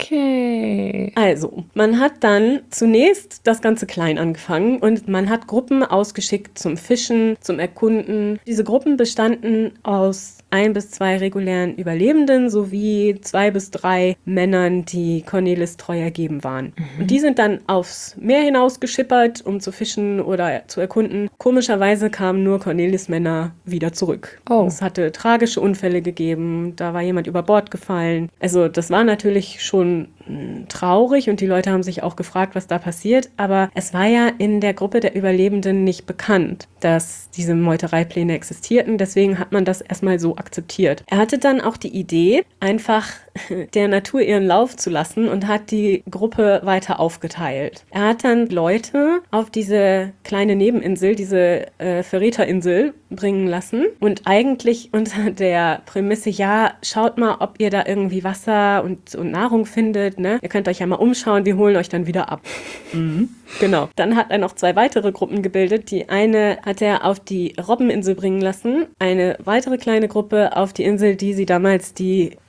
Okay. Also, man hat dann zunächst das Ganze klein angefangen und man hat Gruppen ausgeschickt zum Fischen, zum Erkunden. Diese Gruppen bestanden aus 1 bis 2 regulären Überlebenden sowie 2 bis 3 Männern, die Cornelis treu ergeben waren. Und die sind dann aufs Meer hinaus geschippert, um zu fischen oder zu erkunden. Komischerweise kamen nur Cornelis Männer wieder zurück. Es hatte tragische Unfälle gegeben, da war jemand über Bord gefallen. Also das war natürlich schon traurig und die Leute haben sich auch gefragt, was da passiert, aber es war ja in der Gruppe der Überlebenden nicht bekannt, dass diese Meutereipläne existierten, deswegen hat man das erstmal so akzeptiert. Er hatte dann auch die Idee, einfach der Natur ihren Lauf zu lassen und hat die Gruppe weiter aufgeteilt. Er hat dann Leute auf diese kleine Nebeninsel, diese Verräterinsel bringen lassen und eigentlich unter der Prämisse, ja, schaut mal, ob ihr da irgendwie Wasser und Nahrung findet, ne? Ihr könnt euch ja mal umschauen, wir holen euch dann wieder ab. Genau. Dann hat er noch 2 weitere Gruppen gebildet. Die eine hat er auf die Robbeninsel bringen lassen, eine weitere kleine Gruppe auf die Insel, die sie damals die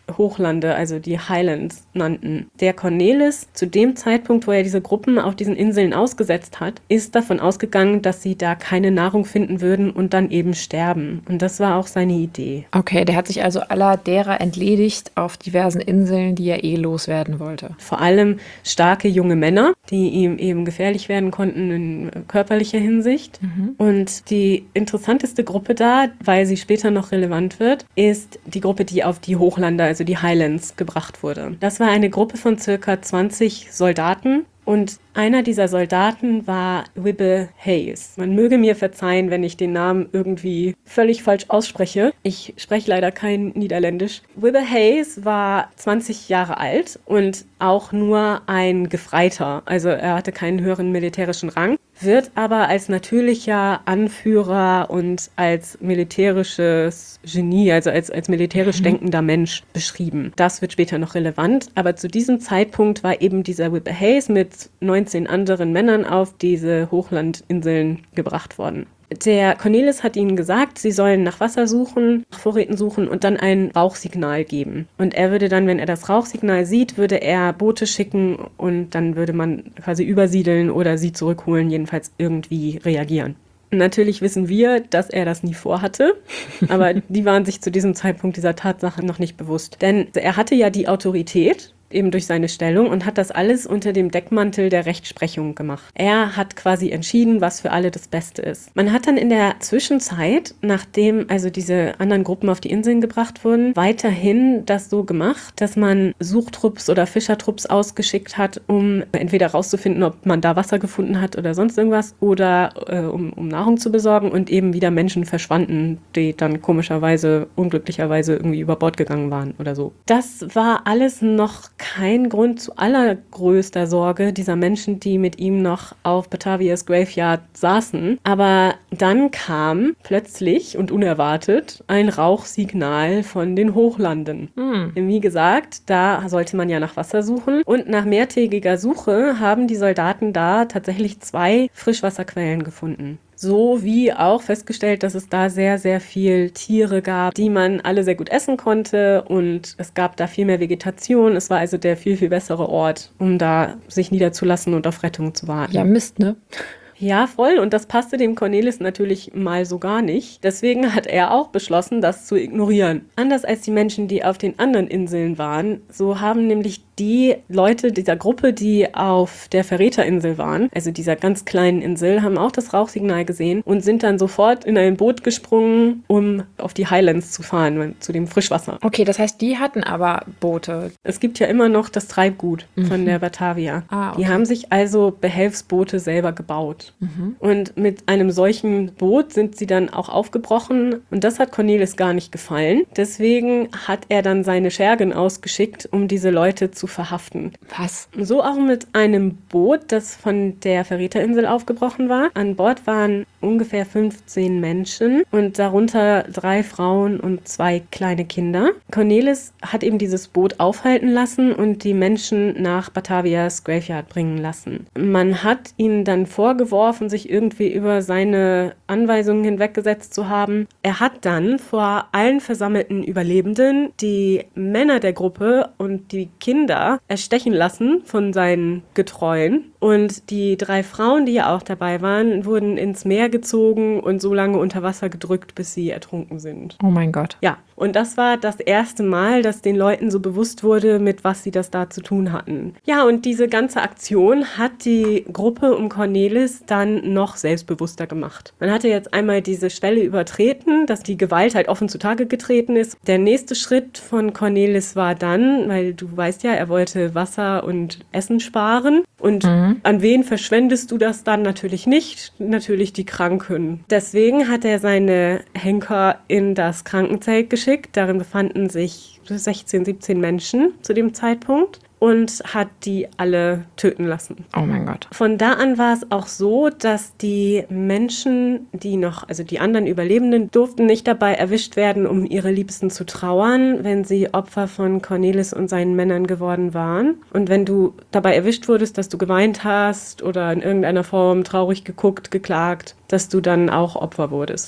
Hochlande, also die Highlands, nannten. Der Cornelis, zu dem Zeitpunkt, wo er diese Gruppen auf diesen Inseln ausgesetzt hat, ist davon ausgegangen, dass sie da keine Nahrung finden würden und dann eben sterben. Und das war auch seine Idee. Okay, der hat sich also aller derer entledigt auf diversen Inseln, die er loswerden wollte. Vor allem starke junge Männer, die ihm eben gefährlich werden konnten in körperlicher Hinsicht. Und die interessanteste Gruppe da, weil sie später noch relevant wird, ist die Gruppe, die auf die Hochlande, also die Highlands, gebracht wurde. Das war eine Gruppe von circa 20 Soldaten. Und einer dieser Soldaten war Wibbe Hayes. Man möge mir verzeihen, wenn ich den Namen irgendwie völlig falsch ausspreche. Ich spreche leider kein Niederländisch. Wibbe Hayes war 20 Jahre alt und auch nur ein Gefreiter. Also er hatte keinen höheren militärischen Rang, wird aber als natürlicher Anführer und als militärisches Genie, also als militärisch denkender Mensch beschrieben. Das wird später noch relevant, aber zu diesem Zeitpunkt war eben dieser Wibbe Hayes mit 19 anderen Männern auf diese Hochlandinseln gebracht worden. Der Cornelis hat ihnen gesagt, sie sollen nach Wasser suchen, nach Vorräten suchen und dann ein Rauchsignal geben. Und er würde dann, wenn er das Rauchsignal sieht, würde er Boote schicken und dann würde man quasi übersiedeln oder sie zurückholen, jedenfalls irgendwie reagieren. Natürlich wissen wir, dass er das nie vorhatte, aber die waren sich zu diesem Zeitpunkt dieser Tatsache noch nicht bewusst. Denn er hatte ja die Autorität, eben durch seine Stellung, und hat das alles unter dem Deckmantel der Rechtsprechung gemacht. Er hat quasi entschieden, was für alle das Beste ist. Man hat dann in der Zwischenzeit, nachdem also diese anderen Gruppen auf die Inseln gebracht wurden, weiterhin das so gemacht, dass man Suchtrupps oder Fischertrupps ausgeschickt hat, um entweder rauszufinden, ob man da Wasser gefunden hat oder sonst irgendwas, oder um Nahrung zu besorgen, und eben wieder Menschen verschwanden, die dann komischerweise, unglücklicherweise irgendwie über Bord gegangen waren oder so. Das war alles noch kein Grund zu allergrößter Sorge dieser Menschen, die mit ihm noch auf Batavia's Graveyard saßen. Aber dann kam plötzlich und unerwartet ein Rauchsignal von den Hochlanden. Wie gesagt, da sollte man ja nach Wasser suchen. Und nach mehrtägiger Suche haben die Soldaten da tatsächlich 2 Frischwasserquellen gefunden. So wie auch festgestellt, dass es da sehr, sehr viel Tiere gab, die man alle sehr gut essen konnte, und es gab da viel mehr Vegetation. Es war also der viel, viel bessere Ort, um da sich niederzulassen und auf Rettung zu warten. Ja, Mist, ne? Ja, voll. Und das passte dem Cornelis natürlich mal so gar nicht. Deswegen hat er auch beschlossen, das zu ignorieren. Anders als die Menschen, die auf den anderen Inseln waren, so haben nämlich die Leute dieser Gruppe, die auf der Verräterinsel waren, also dieser ganz kleinen Insel, haben auch das Rauchsignal gesehen und sind dann sofort in ein Boot gesprungen, um auf die Highlands zu fahren, zu dem Frischwasser. Okay, das heißt, die hatten aber Boote. Es gibt ja immer noch das Treibgut von der Batavia. Okay. Die haben sich also Behelfsboote selber gebaut. Und mit einem solchen Boot sind sie dann auch aufgebrochen, und das hat Cornelis gar nicht gefallen. Deswegen hat er dann seine Schergen ausgeschickt, um diese Leute zu verhaften. Was? So auch mit einem Boot, das von der Verräterinsel aufgebrochen war. An Bord waren ungefähr 15 Menschen und darunter 3 Frauen und 2 kleine Kinder. Cornelis hat eben dieses Boot aufhalten lassen und die Menschen nach Batavia's Graveyard bringen lassen. Man hat ihnen dann vorgeworfen, sich irgendwie über seine Anweisungen hinweggesetzt zu haben. Er hat dann vor allen versammelten Überlebenden die Männer der Gruppe und die Kinder erstechen lassen von seinen Getreuen. Und die 3 Frauen, die ja auch dabei waren, wurden ins Meer gezogen und so lange unter Wasser gedrückt, bis sie ertrunken sind. Oh mein Gott. Ja, und das war das erste Mal, dass den Leuten so bewusst wurde, mit was sie das da zu tun hatten. Ja, und diese ganze Aktion hat die Gruppe um Cornelis dann noch selbstbewusster gemacht. Man hatte jetzt einmal diese Schwelle übertreten, dass die Gewalt halt offen zutage getreten ist. Der nächste Schritt von Cornelis war dann, weil du weißt ja, er wollte Wasser und Essen sparen. Und an wen verschwendest du das dann? Natürlich nicht. Natürlich die Kranken. Deswegen hat er seine Henker in das Krankenzelt geschickt. Darin befanden sich 16, 17 Menschen zu dem Zeitpunkt. Und hat die alle töten lassen. Oh mein Gott. Von da an war es auch so, dass die Menschen, also die anderen Überlebenden, durften nicht dabei erwischt werden, um ihre Liebsten zu trauern, wenn sie Opfer von Cornelis und seinen Männern geworden waren. Und wenn du dabei erwischt wurdest, dass du geweint hast oder in irgendeiner Form traurig geguckt, geklagt, dass du dann auch Opfer wurdest. Ich dachte,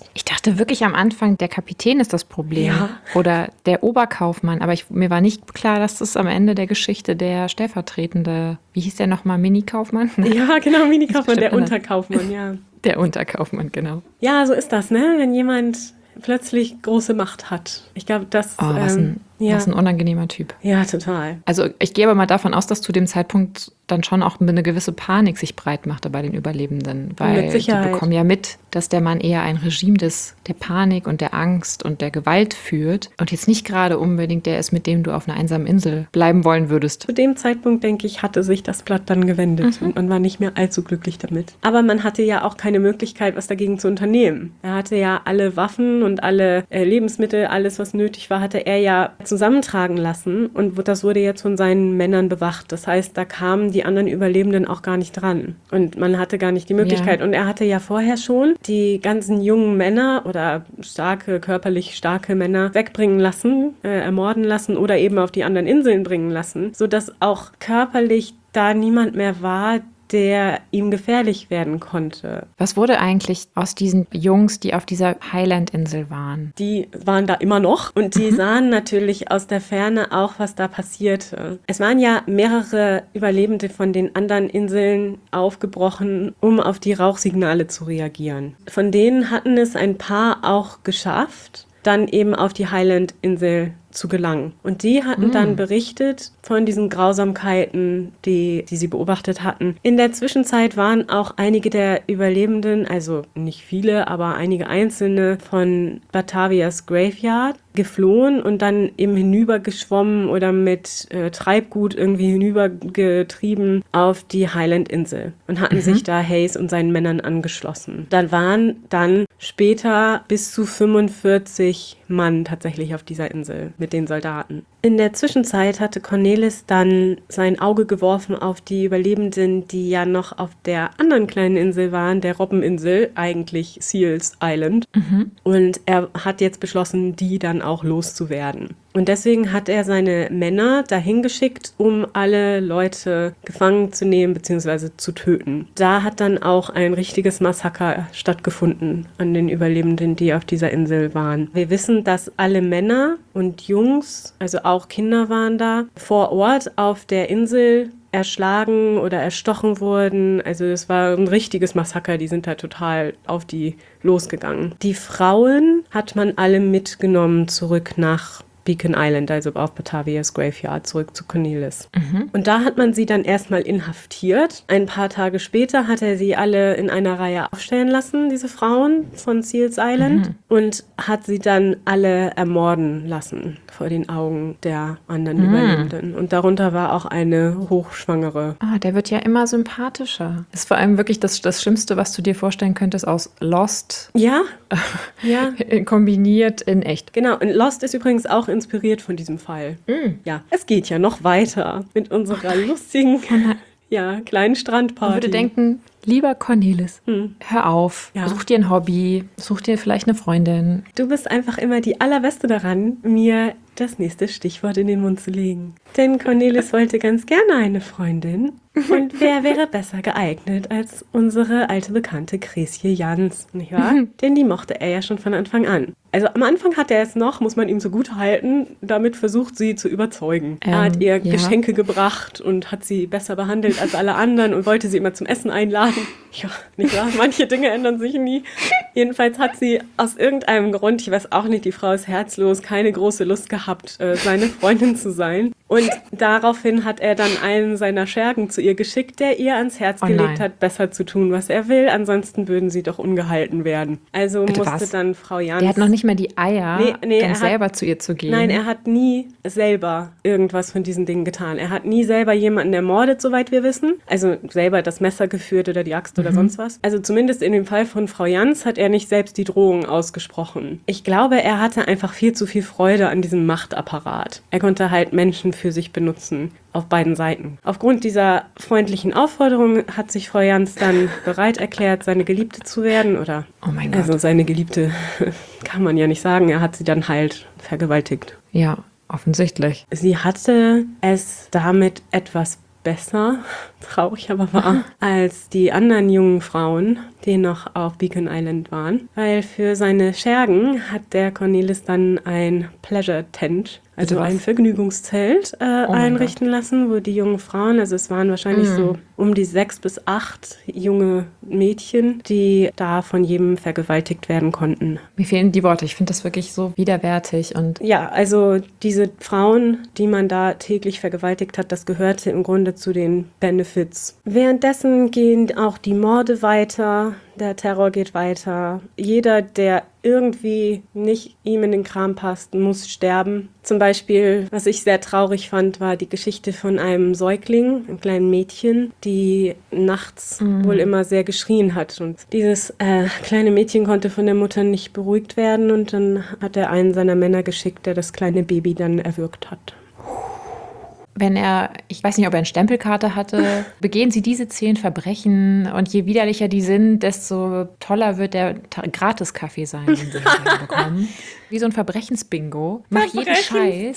dachte wirklich am Anfang, der Kapitän ist das Problem. Ja. Oder der Oberkaufmann. Aber mir war nicht klar, dass das am Ende der Geschichte der stellvertretende, wie hieß der nochmal, Mini-Kaufmann? Ja, genau, Mini-Kaufmann, der Unterkaufmann, ja. Der Unterkaufmann, genau. Ja, so ist das, ne? Wenn jemand plötzlich große Macht hat. Ich glaube, das... Was ein unangenehmer Typ. Ja, total. Also ich gehe aber mal davon aus, dass zu dem Zeitpunkt dann schon auch eine gewisse Panik sich breit machte bei den Überlebenden. Weil Mit Sicherheit. Die bekommen ja mit, dass der Mann eher ein Regime der Panik und der Angst und der Gewalt führt und jetzt nicht gerade unbedingt der ist, mit dem du auf einer einsamen Insel bleiben wollen würdest. Zu dem Zeitpunkt, denke ich, hatte sich das Blatt dann gewendet und man war nicht mehr allzu glücklich damit. Aber man hatte ja auch keine Möglichkeit, was dagegen zu unternehmen. Er hatte ja alle Waffen und alle Lebensmittel, alles, was nötig war, hatte er ja zusammentragen lassen und das wurde jetzt von seinen Männern bewacht. Das heißt, da kamen die anderen Überlebenden auch gar nicht dran und man hatte gar nicht die Möglichkeit. Ja. Und er hatte ja vorher schon die ganzen jungen Männer oder körperlich starke Männer wegbringen lassen, ermorden lassen oder eben auf die anderen Inseln bringen lassen, sodass auch körperlich da niemand mehr war, der ihm gefährlich werden konnte. Was wurde eigentlich aus diesen Jungs, die auf dieser Highland-Insel waren? Die waren da immer noch und die sahen natürlich aus der Ferne auch, was da passierte. Es waren ja mehrere Überlebende von den anderen Inseln aufgebrochen, um auf die Rauchsignale zu reagieren. Von denen hatten es ein paar auch geschafft, dann eben auf die Highland-Insel zu gelangen. Und die hatten dann berichtet von diesen Grausamkeiten, die sie beobachtet hatten. In der Zwischenzeit waren auch einige der Überlebenden, also nicht viele, aber einige einzelne von Batavia's Graveyard geflohen und dann eben hinübergeschwommen oder mit Treibgut irgendwie hinübergetrieben auf die Highland-Insel und hatten sich da Hayes und seinen Männern angeschlossen. Da waren dann später bis zu 45 Mann tatsächlich auf dieser Insel mit den Soldaten. In der Zwischenzeit hatte Cornelis dann sein Auge geworfen auf die Überlebenden, die ja noch auf der anderen kleinen Insel waren, der Robbeninsel, eigentlich Seals Island. Und er hat jetzt beschlossen, die dann auch loszuwerden. Und deswegen hat er seine Männer dahin geschickt, um alle Leute gefangen zu nehmen bzw. zu töten. Da hat dann auch ein richtiges Massaker stattgefunden an den Überlebenden, die auf dieser Insel waren. Wir wissen, dass alle Männer und Jungs, also auch Kinder waren da, vor Ort auf der Insel erschlagen oder erstochen wurden. Also es war ein richtiges Massaker, die sind da total auf die losgegangen. Die Frauen hat man alle mitgenommen zurück nach Beacon Island, also auf Batavia's Graveyard, zurück zu Cornelis. Und da hat man sie dann erstmal inhaftiert. Ein paar Tage später hat er sie alle in einer Reihe aufstellen lassen, diese Frauen von Seals Island, und hat sie dann alle ermorden lassen vor den Augen der anderen Überlebenden. Und darunter war auch eine Hochschwangere. Der wird ja immer sympathischer. Das ist vor allem wirklich das Schlimmste, was du dir vorstellen könntest aus Lost. Ja. Kombiniert in echt. Genau, und Lost ist übrigens auch inspiriert von diesem Fall. Ja, es geht ja noch weiter mit unserer lustigen, kleinen Strandparty. Ich würde denken, lieber Cornelis, hör auf, such dir ein Hobby, such dir vielleicht eine Freundin. Du bist einfach immer die Allerbeste daran, mir das nächste Stichwort in den Mund zu legen. Denn Cornelis wollte ganz gerne eine Freundin. Und wer wäre besser geeignet als unsere alte Bekannte Gräsje Jans, nicht wahr? Denn die mochte er ja schon von Anfang an. Also am Anfang hat er es noch, muss man ihm so gut halten, damit versucht, sie zu überzeugen. Er hat ihr Geschenke gebracht und hat sie besser behandelt als alle anderen und wollte sie immer zum Essen einladen. Ja, nicht wahr? Manche Dinge ändern sich nie. Jedenfalls hat sie aus irgendeinem Grund, ich weiß auch nicht, die Frau ist herzlos, keine große Lust gehabt, seine Freundin zu sein. Und daraufhin hat er dann einen seiner Schergen zu ihr geschickt, der ihr ans Herz gelegt hat, besser zu tun, was er will. Ansonsten würden sie doch ungehalten werden. Also musste dann Frau Jans... Der hat noch nicht mehr die Eier, selber zu ihr zu gehen. Nein, er hat nie selber irgendwas von diesen Dingen getan. Er hat nie selber jemanden ermordet, soweit wir wissen. Also selber das Messer geführt oder die Axt oder sonst was. Also zumindest in dem Fall von Frau Jans hat er nicht selbst die Drohung ausgesprochen. Ich glaube, er hatte einfach viel zu viel Freude an diesem Machtapparat. Er konnte halt Menschen für sich benutzen, auf beiden Seiten. Aufgrund dieser freundlichen Aufforderung hat sich Frau Jans dann bereit erklärt, seine Geliebte zu werden, oder? Oh mein Gott. Also seine Geliebte kann man ja nicht sagen, er hat sie dann halt vergewaltigt. Ja, offensichtlich. Sie hatte es damit etwas besser, traurig aber wahr, als die anderen jungen Frauen. die noch auf Beacon Island waren. Weil für seine Schergen hat der Cornelis dann ein Pleasure Tent, also ein Vergnügungszelt einrichten lassen, wo die jungen Frauen, also es waren wahrscheinlich so um die 6 bis 8 junge Mädchen, die da von jedem vergewaltigt werden konnten. Mir fehlen die Worte, ich finde das wirklich so widerwärtig. Und ja, also diese Frauen, die man da täglich vergewaltigt hat, das gehörte im Grunde zu den Benefits. Währenddessen gehen auch die Morde weiter, der Terror geht weiter. Jeder, der irgendwie nicht ihm in den Kram passt, muss sterben. Zum Beispiel, was ich sehr traurig fand, war die Geschichte von einem Säugling, einem kleinen Mädchen, die nachts wohl immer sehr geschrien hat. Und dieses kleine Mädchen konnte von der Mutter nicht beruhigt werden und dann hat er einen seiner Männer geschickt, der das kleine Baby dann erwürgt hat. Wenn ich weiß nicht, ob er eine Stempelkarte hatte, begehen sie diese 10 Verbrechen und je widerlicher die sind, desto toller wird der Gratis-Kaffee sein, den sie bekommen. Wie so ein Verbrechensbingo. Mach jeden Scheiß.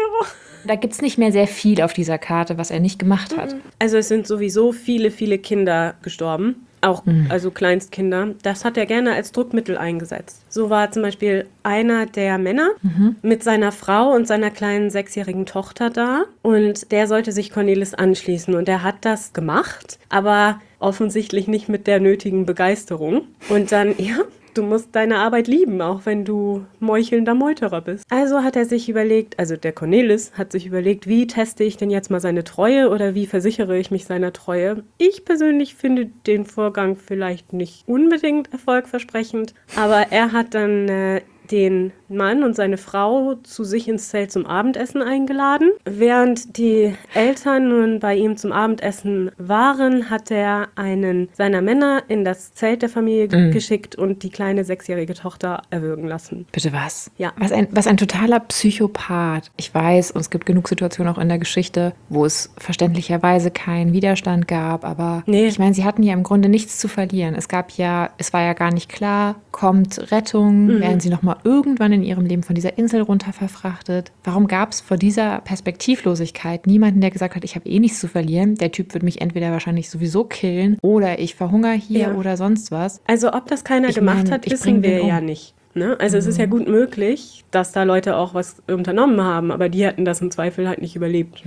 Da gibt es nicht mehr sehr viel auf dieser Karte, was er nicht gemacht hat. Also es sind sowieso viele, viele Kinder gestorben. Auch, also Kleinstkinder. Das hat er gerne als Druckmittel eingesetzt. So war zum Beispiel einer der Männer mit seiner Frau und seiner kleinen 6-jährigen Tochter da. Und der sollte sich Cornelis anschließen. Und er hat das gemacht, aber offensichtlich nicht mit der nötigen Begeisterung. Und dann, du musst deine Arbeit lieben, auch wenn du meuchelnder Meuterer bist. Also hat er sich überlegt, also der Cornelis hat sich überlegt, wie teste ich denn jetzt mal seine Treue oder wie versichere ich mich seiner Treue? Ich persönlich finde den Vorgang vielleicht nicht unbedingt erfolgversprechend, aber er hat dann den Mann und seine Frau zu sich ins Zelt zum Abendessen eingeladen. Während die Eltern nun bei ihm zum Abendessen waren, hat er einen seiner Männer in das Zelt der Familie geschickt und die kleine 6-jährige Tochter erwürgen lassen. Bitte was? Ja. Was ein totaler Psychopath. Ich weiß, und es gibt genug Situationen auch in der Geschichte, wo es verständlicherweise keinen Widerstand gab, aber ich meine, sie hatten ja im Grunde nichts zu verlieren. Es war ja gar nicht klar, kommt Rettung, werden sie nochmal irgendwann in ihrem Leben von dieser Insel runter verfrachtet. Warum gab es vor dieser Perspektivlosigkeit niemanden, der gesagt hat, ich habe eh nichts zu verlieren, der Typ wird mich entweder wahrscheinlich sowieso killen oder ich verhungere hier oder sonst was. Also ob das keiner gemacht hat, wissen wir ja nicht. Ne? Also es ist ja gut möglich, dass da Leute auch was unternommen haben, aber die hätten das im Zweifel halt nicht überlebt.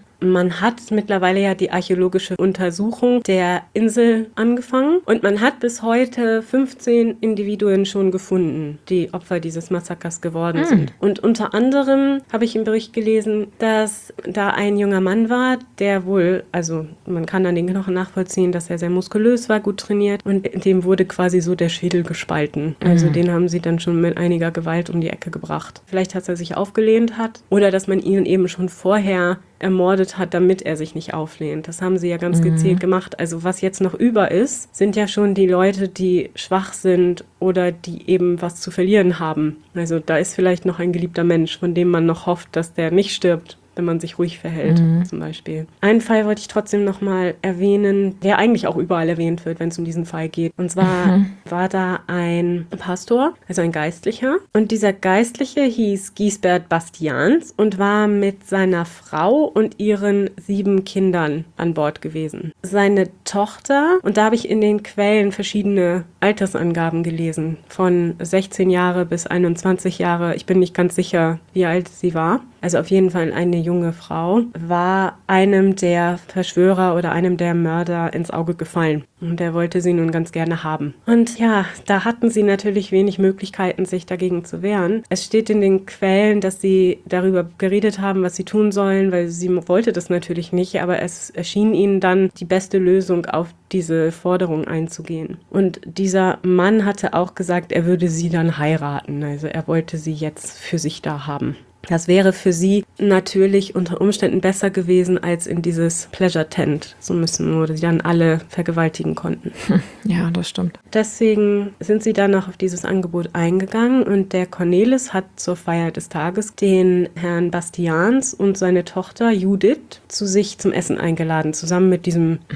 Man hat mittlerweile ja die archäologische Untersuchung der Insel angefangen und man hat bis heute 15 Individuen schon gefunden, die Opfer dieses Massakers geworden sind. Und unter anderem habe ich im Bericht gelesen, dass da ein junger Mann war, der wohl, also man kann an den Knochen nachvollziehen, dass er sehr muskulös war, gut trainiert und dem wurde quasi so der Schädel gespalten. Also den haben sie dann schon mit einiger Gewalt um die Ecke gebracht. Vielleicht, dass er sich aufgelehnt hat oder dass man ihn eben schon vorher ermordet hat, damit er sich nicht auflehnt. Das haben sie ja ganz gezielt gemacht. Also was jetzt noch über ist, sind ja schon die Leute, die schwach sind oder die eben was zu verlieren haben. Also da ist vielleicht noch ein geliebter Mensch, von dem man noch hofft, dass der nicht stirbt, wenn man sich ruhig verhält, zum Beispiel. Einen Fall wollte ich trotzdem noch mal erwähnen, der eigentlich auch überall erwähnt wird, wenn es um diesen Fall geht. Und zwar war da ein Pastor, also ein Geistlicher. Und dieser Geistliche hieß Gisbert Bastians und war mit seiner Frau und ihren 7 Kindern an Bord gewesen. Seine Tochter, und da habe ich in den Quellen verschiedene Altersangaben gelesen, von 16 Jahre bis 21 Jahre. Ich bin nicht ganz sicher, wie alt sie war. Also auf jeden Fall eine junge Frau, war einem der Verschwörer oder einem der Mörder ins Auge gefallen. Und der wollte sie nun ganz gerne haben. Und ja, da hatten sie natürlich wenig Möglichkeiten, sich dagegen zu wehren. Es steht in den Quellen, dass sie darüber geredet haben, was sie tun sollen, weil sie wollte das natürlich nicht, aber es erschien ihnen dann die beste Lösung, auf diese Forderung einzugehen. Und dieser Mann hatte auch gesagt, er würde sie dann heiraten. Also er wollte sie jetzt für sich da haben. Das wäre für sie natürlich unter Umständen besser gewesen als in dieses Pleasure Tent so müssen, wo sie dann alle vergewaltigen konnten. Ja, das stimmt. Deswegen sind sie dann noch auf dieses Angebot eingegangen und der Cornelis hat zur Feier des Tages den Herrn Bastians und seine Tochter Judith zu sich zum Essen eingeladen, zusammen mit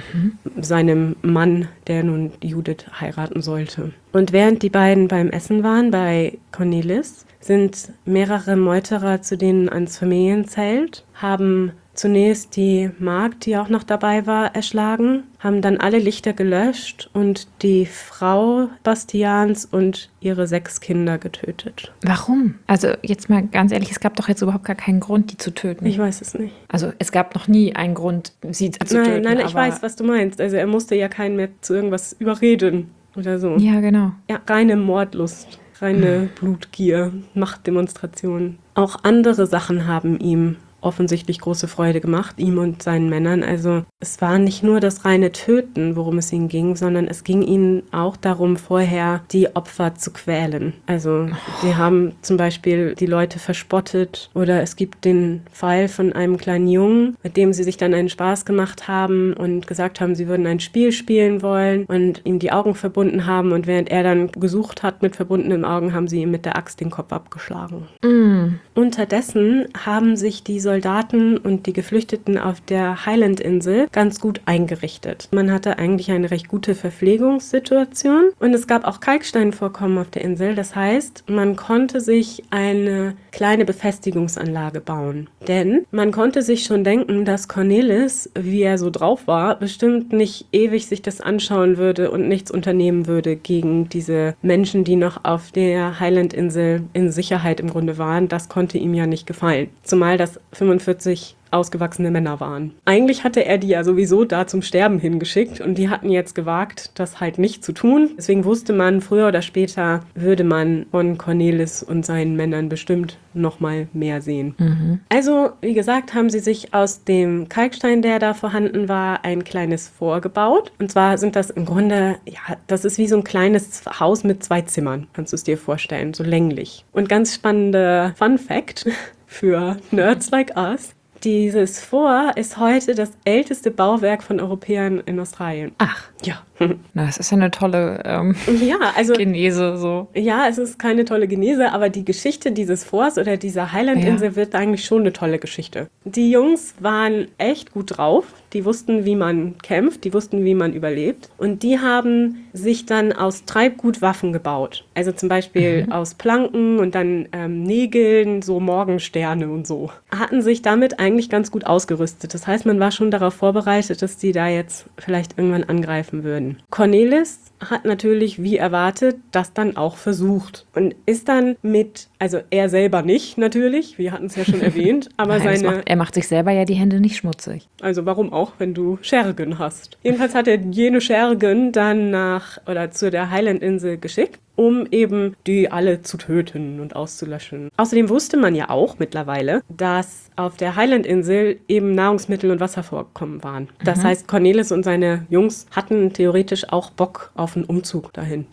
seinem Mann, der nun Judith heiraten sollte. Und während die beiden beim Essen waren bei Cornelis, sind mehrere Meuterer zu denen ans Familienzelt, haben zunächst die Magd, die auch noch dabei war, erschlagen, haben dann alle Lichter gelöscht und die Frau Bastians und ihre 6 Kinder getötet. Warum? Also jetzt mal ganz ehrlich, es gab doch jetzt überhaupt gar keinen Grund, die zu töten. Ich weiß es nicht. Also es gab noch nie einen Grund, sie zu töten. Nein, ich weiß, was du meinst. Also er musste ja keinen mehr zu irgendwas überreden oder so. Ja, genau. Ja, reine Mordlust, reine Blutgier, Machtdemonstrationen. Auch andere Sachen haben ihm offensichtlich große Freude gemacht, ihm und seinen Männern. Also es war nicht nur das reine Töten, worum es ihnen ging, sondern es ging ihnen auch darum, vorher die Opfer zu quälen. Also sie haben zum Beispiel die Leute verspottet oder es gibt den Fall von einem kleinen Jungen, mit dem sie sich dann einen Spaß gemacht haben und gesagt haben, sie würden ein Spiel spielen wollen und ihm die Augen verbunden haben und während er dann gesucht hat mit verbundenen Augen, haben sie ihm mit der Axt den Kopf abgeschlagen. Unterdessen haben sich die Soldaten und die Geflüchteten auf der Highland-Insel ganz gut eingerichtet. Man hatte eigentlich eine recht gute Verpflegungssituation und es gab auch Kalksteinvorkommen auf der Insel. Das heißt, man konnte sich eine kleine Befestigungsanlage bauen. Denn man konnte sich schon denken, dass Cornelis, wie er so drauf war, bestimmt nicht ewig sich das anschauen würde und nichts unternehmen würde gegen diese Menschen, die noch auf der Highland-Insel in Sicherheit im Grunde waren. Das konnte ihm ja nicht gefallen. Zumal das 45 ausgewachsene Männer waren. Eigentlich hatte er die ja sowieso da zum Sterben hingeschickt und die hatten jetzt gewagt, das halt nicht zu tun. Deswegen wusste man, früher oder später würde man von Cornelis und seinen Männern bestimmt noch mal mehr sehen. Also, wie gesagt, haben sie sich aus dem Kalkstein, der da vorhanden war, ein kleines Fort gebaut. Und zwar sind das im Grunde, ja, das ist wie so ein kleines Haus mit 2 Zimmern, kannst du es dir vorstellen, so länglich. Und ganz spannender Fun Fact für Nerds like us: Dieses Fort ist heute das älteste Bauwerk von Europäern in Australien. Ach. Ja. Na, das ist ja eine tolle Ja, also Genese so. Ja, es ist keine tolle Genese, aber die Geschichte dieses Forts oder dieser Highland-Insel wird eigentlich schon eine tolle Geschichte. Die Jungs waren echt gut drauf. Die wussten, wie man kämpft, die wussten, wie man überlebt. Und die haben sich dann aus Treibgut Waffen gebaut. Also zum Beispiel aus Planken und dann Nägeln, so Morgensterne und so. Hatten sich damit eigentlich ganz gut ausgerüstet. Das heißt, man war schon darauf vorbereitet, dass die da jetzt vielleicht irgendwann angreifen würden. Cornelis hat natürlich, wie erwartet, das dann auch versucht und ist dann also er selber nicht natürlich, wir hatten es ja schon erwähnt, aber er macht sich selber ja die Hände nicht schmutzig. Also warum auch, wenn du Schergen hast. Jedenfalls hat er jene Schergen dann zu der Highland-Insel geschickt, um eben die alle zu töten und auszulöschen. Außerdem wusste man ja auch mittlerweile, dass auf der Highland-Insel eben Nahrungsmittel und Wasservorkommen waren. Das heißt, Cornelis und seine Jungs hatten theoretisch auch Bock auf einen Umzug dahin.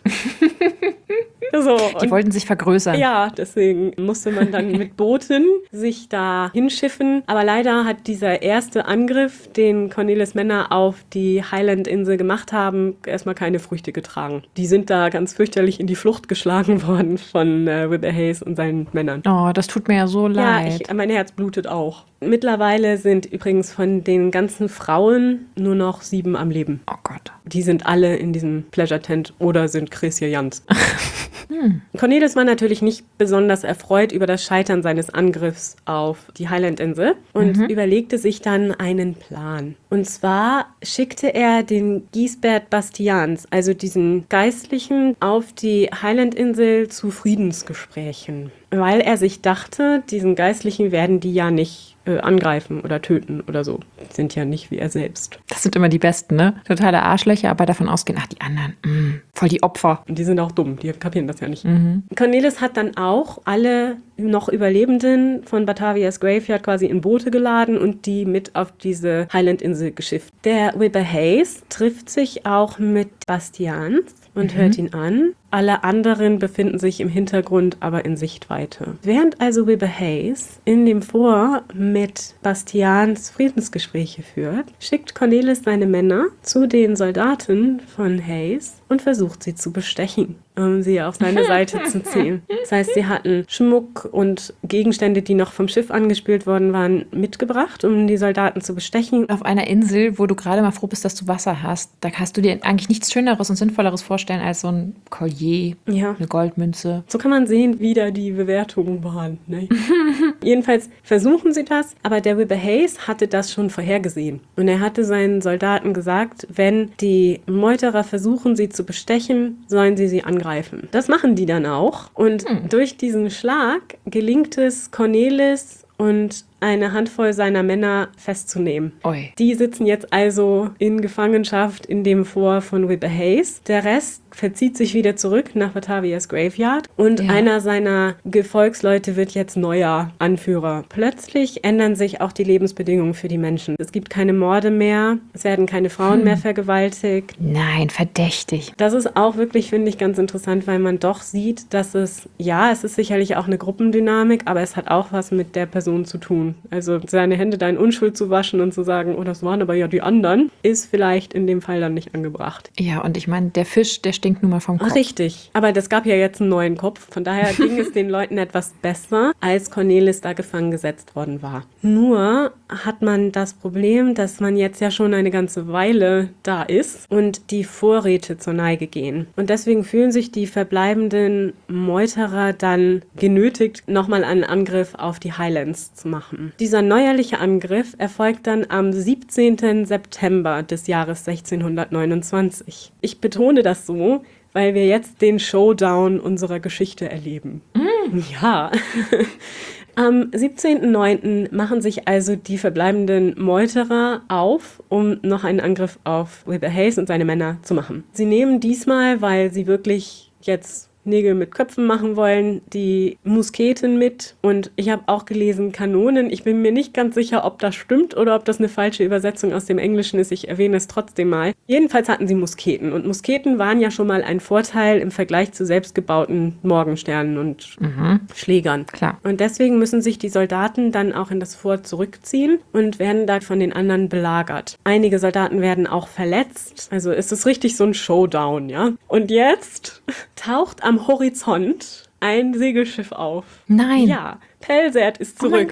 So, die wollten sich vergrößern. Ja, deswegen musste man dann mit Booten sich da hinschiffen. Aber leider hat dieser erste Angriff, den Cornelis Männer auf die Highland-Insel gemacht haben, erstmal keine Früchte getragen. Die sind da ganz fürchterlich in die Flucht geschlagen worden von Wibber Hayes und seinen Männern. Oh, das tut mir ja so leid. Ja, mein Herz blutet auch. Mittlerweile sind übrigens von den ganzen Frauen nur noch 7 am Leben. Oh Gott. Die sind alle in diesem Pleasure Tent oder sind Chrésiens. Cornelis war natürlich nicht besonders erfreut über das Scheitern seines Angriffs auf die Highland-Insel und überlegte sich dann einen Plan. Und zwar schickte er den Gisbert Bastians, also diesen Geistlichen, auf die Highland-Insel zu Friedensgesprächen. Weil er sich dachte, diesen Geistlichen werden die ja nicht angreifen oder töten oder so. Die sind ja nicht wie er selbst. Das sind immer die Besten, ne? Totale Arschlöcher, aber davon ausgehen, ach, die anderen, voll die Opfer. Und die sind auch dumm, die kapieren das ja nicht. Cornelis hat dann auch alle noch Überlebenden von Batavia's Graveyard quasi in Boote geladen und die mit auf diese Highland-Insel geschifft. Der Wibber Hayes trifft sich auch mit Bastians und hört ihn an. Alle anderen befinden sich im Hintergrund, aber in Sichtweite. Während also Wibber Hayes in dem Fort mit Bastians Friedensgespräche führt, schickt Cornelis seine Männer zu den Soldaten von Hayes und versucht sie zu bestechen, um sie auf seine Seite zu ziehen. Das heißt, sie hatten Schmuck und Gegenstände, die noch vom Schiff angespült worden waren, mitgebracht, um die Soldaten zu bestechen. Auf einer Insel, wo du gerade mal froh bist, dass du Wasser hast, da kannst du dir eigentlich nichts Schöneres und Sinnvolleres vorstellen als so ein Collier Medaille, Ja. eine Goldmünze. So kann man sehen, wie da die Bewertungen waren. Ne? Jedenfalls versuchen sie das, aber der Wibber Hayes hatte das schon vorhergesehen. Und er hatte seinen Soldaten gesagt, wenn die Meuterer versuchen, sie zu bestechen, sollen sie angreifen. Das machen die dann auch. Und durch diesen Schlag gelingt es Cornelis und eine Handvoll seiner Männer festzunehmen. Oi. Die sitzen jetzt also in Gefangenschaft in dem Fort von Wibber Hayes. Der Rest verzieht sich wieder zurück nach Batavias Graveyard und einer seiner Gefolgsleute wird jetzt neuer Anführer. Plötzlich ändern sich auch die Lebensbedingungen für die Menschen. Es gibt keine Morde mehr, es werden keine Frauen mehr vergewaltigt. Nein, verdächtig. Das ist auch wirklich, finde ich, ganz interessant, weil man doch sieht, dass es ist sicherlich auch eine Gruppendynamik, aber es hat auch was mit der Person zu tun. Also seine Hände da in Unschuld zu waschen und zu sagen, oh, das waren aber ja die anderen, ist vielleicht in dem Fall dann nicht angebracht. Ja, und ich meine, der Fisch, der stinkt nun mal vom Kopf. Richtig, aber das gab ja jetzt einen neuen Kopf. Von daher ging es den Leuten etwas besser, als Cornelis da gefangen gesetzt worden war. Nur hat man das Problem, dass man jetzt ja schon eine ganze Weile da ist und die Vorräte zur Neige gehen. Und deswegen fühlen sich die verbleibenden Meuterer dann genötigt, nochmal einen Angriff auf die Highlands zu machen. Dieser neuerliche Angriff erfolgt dann am 17. September des Jahres 1629. Ich betone das so, weil wir jetzt den Showdown unserer Geschichte erleben. Ja. Am 17.09. machen sich also die verbleibenden Meuterer auf, um noch einen Angriff auf Wibber Hayes und seine Männer zu machen. Sie nehmen diesmal, weil sie wirklich jetzt Nägel mit Köpfen machen wollen, die Musketen mit und ich habe auch gelesen Kanonen. Ich bin mir nicht ganz sicher, ob das stimmt oder ob das eine falsche Übersetzung aus dem Englischen ist. Ich erwähne es trotzdem mal. Jedenfalls hatten sie Musketen und Musketen waren ja schon mal ein Vorteil im Vergleich zu selbstgebauten Morgensternen und Schlägern. Klar. Und deswegen müssen sich die Soldaten dann auch in das Fort zurückziehen und werden da von den anderen belagert. Einige Soldaten werden auch verletzt. Also es ist richtig so ein Showdown, ja. Und jetzt taucht am Horizont ein Segelschiff auf. Nein. Ja, Pelsert ist zurück. Oh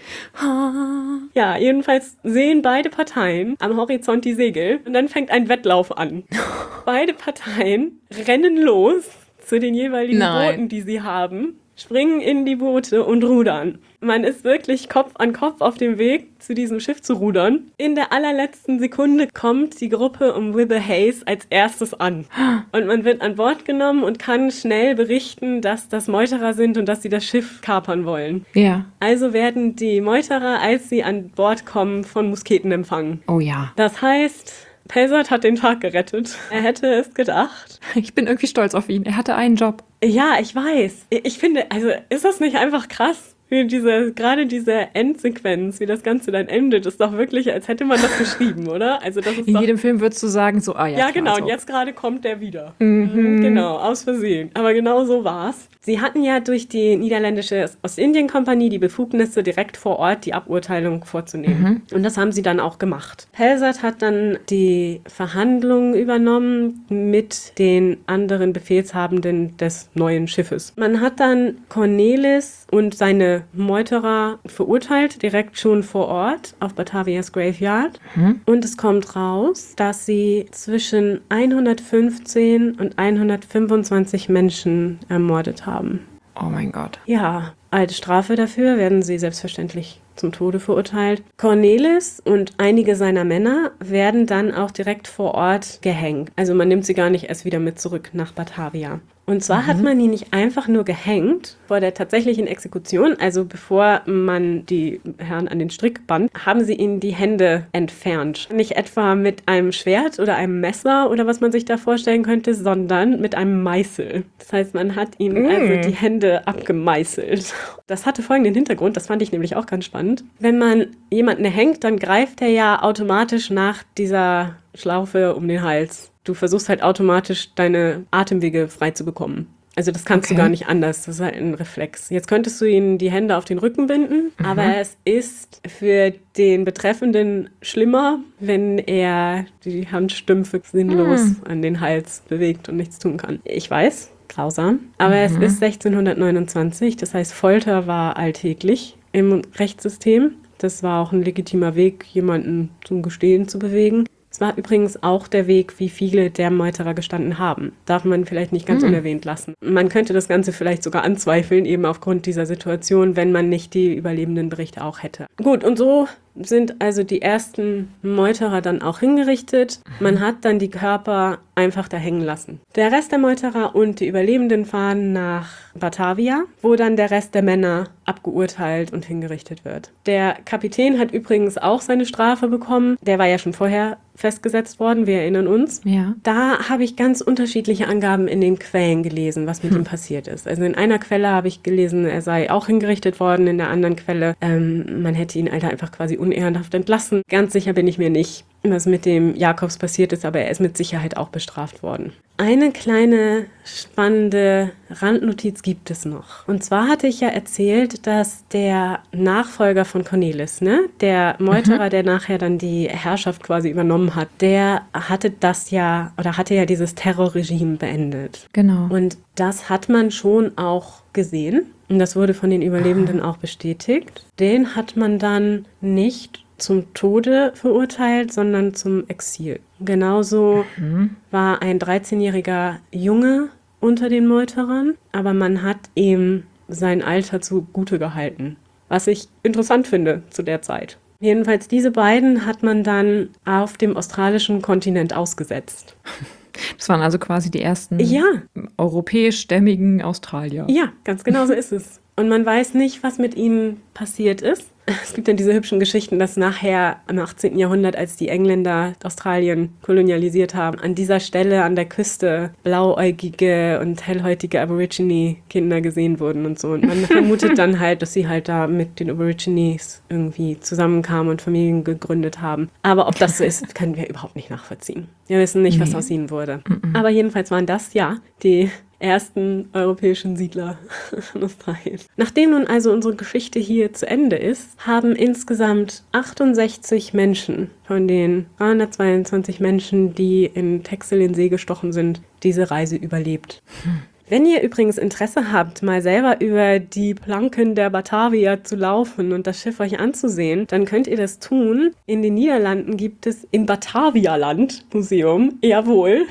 mein Gott. Ja, jedenfalls sehen beide Parteien am Horizont die Segel und dann fängt ein Wettlauf an. Beide Parteien rennen los zu den jeweiligen Booten, die sie haben, springen in die Boote und rudern. Man ist wirklich Kopf an Kopf auf dem Weg, zu diesem Schiff zu rudern. In der allerletzten Sekunde kommt die Gruppe um Wibber Hayes als erstes an. Und man wird an Bord genommen und kann schnell berichten, dass das Meuterer sind und dass sie das Schiff kapern wollen. Ja. Also werden die Meuterer, als sie an Bord kommen, von Musketen empfangen. Oh ja. Das heißt, Pelsert hat den Tag gerettet. Er hätte es gedacht. Ich bin irgendwie stolz auf ihn. Er hatte einen Job. Ja, ich weiß. Ich finde, also ist das nicht einfach krass? Gerade diese Endsequenz, wie das Ganze dann endet, ist doch wirklich, als hätte man das geschrieben, oder? Also das ist In jedem Film würdest du sagen, so, ja, genau, und jetzt gerade kommt der wieder. Genau, aus Versehen. Aber genau so war's. Sie hatten ja durch die niederländische Ostindien-Kompanie die Befugnisse, direkt vor Ort die Aburteilung vorzunehmen. Und das haben sie dann auch gemacht. Pelsert hat dann die Verhandlungen übernommen mit den anderen Befehlshabenden des neuen Schiffes. Man hat dann Cornelis und seine Meuterer verurteilt, direkt schon vor Ort auf Batavias Graveyard. Und es kommt raus, dass sie zwischen 115 und 125 Menschen ermordet haben. Oh mein Gott. Ja, als Strafe dafür werden sie selbstverständlich zum Tode verurteilt. Cornelis und einige seiner Männer werden dann auch direkt vor Ort gehängt. Also man nimmt sie gar nicht erst wieder mit zurück nach Batavia. Und zwar hat man ihn nicht einfach nur gehängt vor der tatsächlichen Exekution, also bevor man die Herren an den Strick band, haben sie ihnen die Hände entfernt. Nicht etwa mit einem Schwert oder einem Messer oder was man sich da vorstellen könnte, sondern mit einem Meißel. Das heißt, man hat ihnen also die Hände abgemeißelt. Das hatte folgenden Hintergrund, das fand ich nämlich auch ganz spannend. Wenn man jemanden hängt, dann greift er ja automatisch nach dieser Schlaufe um den Hals. Du versuchst halt automatisch, deine Atemwege frei zu bekommen. Also das kannst du gar nicht anders. Das ist halt ein Reflex. Jetzt könntest du ihm die Hände auf den Rücken binden, aber es ist für den Betreffenden schlimmer, wenn er die Handstümpfe sinnlos an den Hals bewegt und nichts tun kann. Ich weiß, grausam, aber es ist 1629, das heißt Folter war alltäglich im Rechtssystem. Das war auch ein legitimer Weg, jemanden zum Gestehen zu bewegen. Es Es war übrigens auch der Weg, wie viele der Meuterer gestanden haben. Darf man vielleicht nicht ganz unerwähnt lassen. Man könnte das Ganze vielleicht sogar anzweifeln, eben aufgrund dieser Situation, wenn man nicht die überlebenden Berichte auch hätte. Gut, und so sind also die ersten Meuterer dann auch hingerichtet. Man hat dann die Körper einfach da hängen lassen. Der Rest der Meuterer und die Überlebenden fahren nach Batavia, wo dann der Rest der Männer abgeurteilt und hingerichtet wird. Der Kapitän hat übrigens auch seine Strafe bekommen. Der war ja schon vorher festgesetzt worden, wir erinnern uns. Ja. Da habe ich ganz unterschiedliche Angaben in den Quellen gelesen, was mit ihm passiert ist. Also in einer Quelle habe ich gelesen, er sei auch hingerichtet worden, in der anderen Quelle, man hätte ihn einfach quasi unehrenhaft entlassen. Ganz sicher bin ich mir nicht, was mit dem Jakobs passiert ist, aber er ist mit Sicherheit auch bestraft worden. Eine kleine spannende Randnotiz gibt es noch. Und zwar hatte ich ja erzählt, dass der Nachfolger von Cornelis, der Meuterer, der nachher dann die Herrschaft quasi übernommen hat, der hatte ja dieses Terrorregime beendet. Genau. Und das hat man schon auch gesehen. Und das wurde von den Überlebenden auch bestätigt. Den hat man dann nicht zum Tode verurteilt, sondern zum Exil. Genauso war ein 13-jähriger Junge unter den Meuterern, aber man hat ihm sein Alter zugute gehalten, was ich interessant finde zu der Zeit. Jedenfalls diese beiden hat man dann auf dem australischen Kontinent ausgesetzt. Das waren also quasi die ersten europäischstämmigen Australier. Ja, ganz genau so ist es. Und man weiß nicht, was mit ihnen passiert ist. Es gibt dann diese hübschen Geschichten, dass nachher im 18. Jahrhundert, als die Engländer Australien kolonialisiert haben, an dieser Stelle an der Küste blauäugige und hellhäutige Aborigine-Kinder gesehen wurden und so. Und man vermutet dann halt, dass sie halt da mit den Aborigines irgendwie zusammenkamen und Familien gegründet haben. Aber ob das so ist, können wir überhaupt nicht nachvollziehen. Wir wissen nicht, was aus ihnen wurde. Aber jedenfalls waren das, die ersten europäischen Siedler in Australien. Nachdem nun also unsere Geschichte hier zu Ende ist, haben insgesamt 68 Menschen von den 322 Menschen, die in Texel in See gestochen sind, diese Reise überlebt. Wenn ihr übrigens Interesse habt, mal selber über die Planken der Batavia zu laufen und das Schiff euch anzusehen, dann könnt ihr das tun. In den Niederlanden gibt es im Batavialand Museum, jawohl,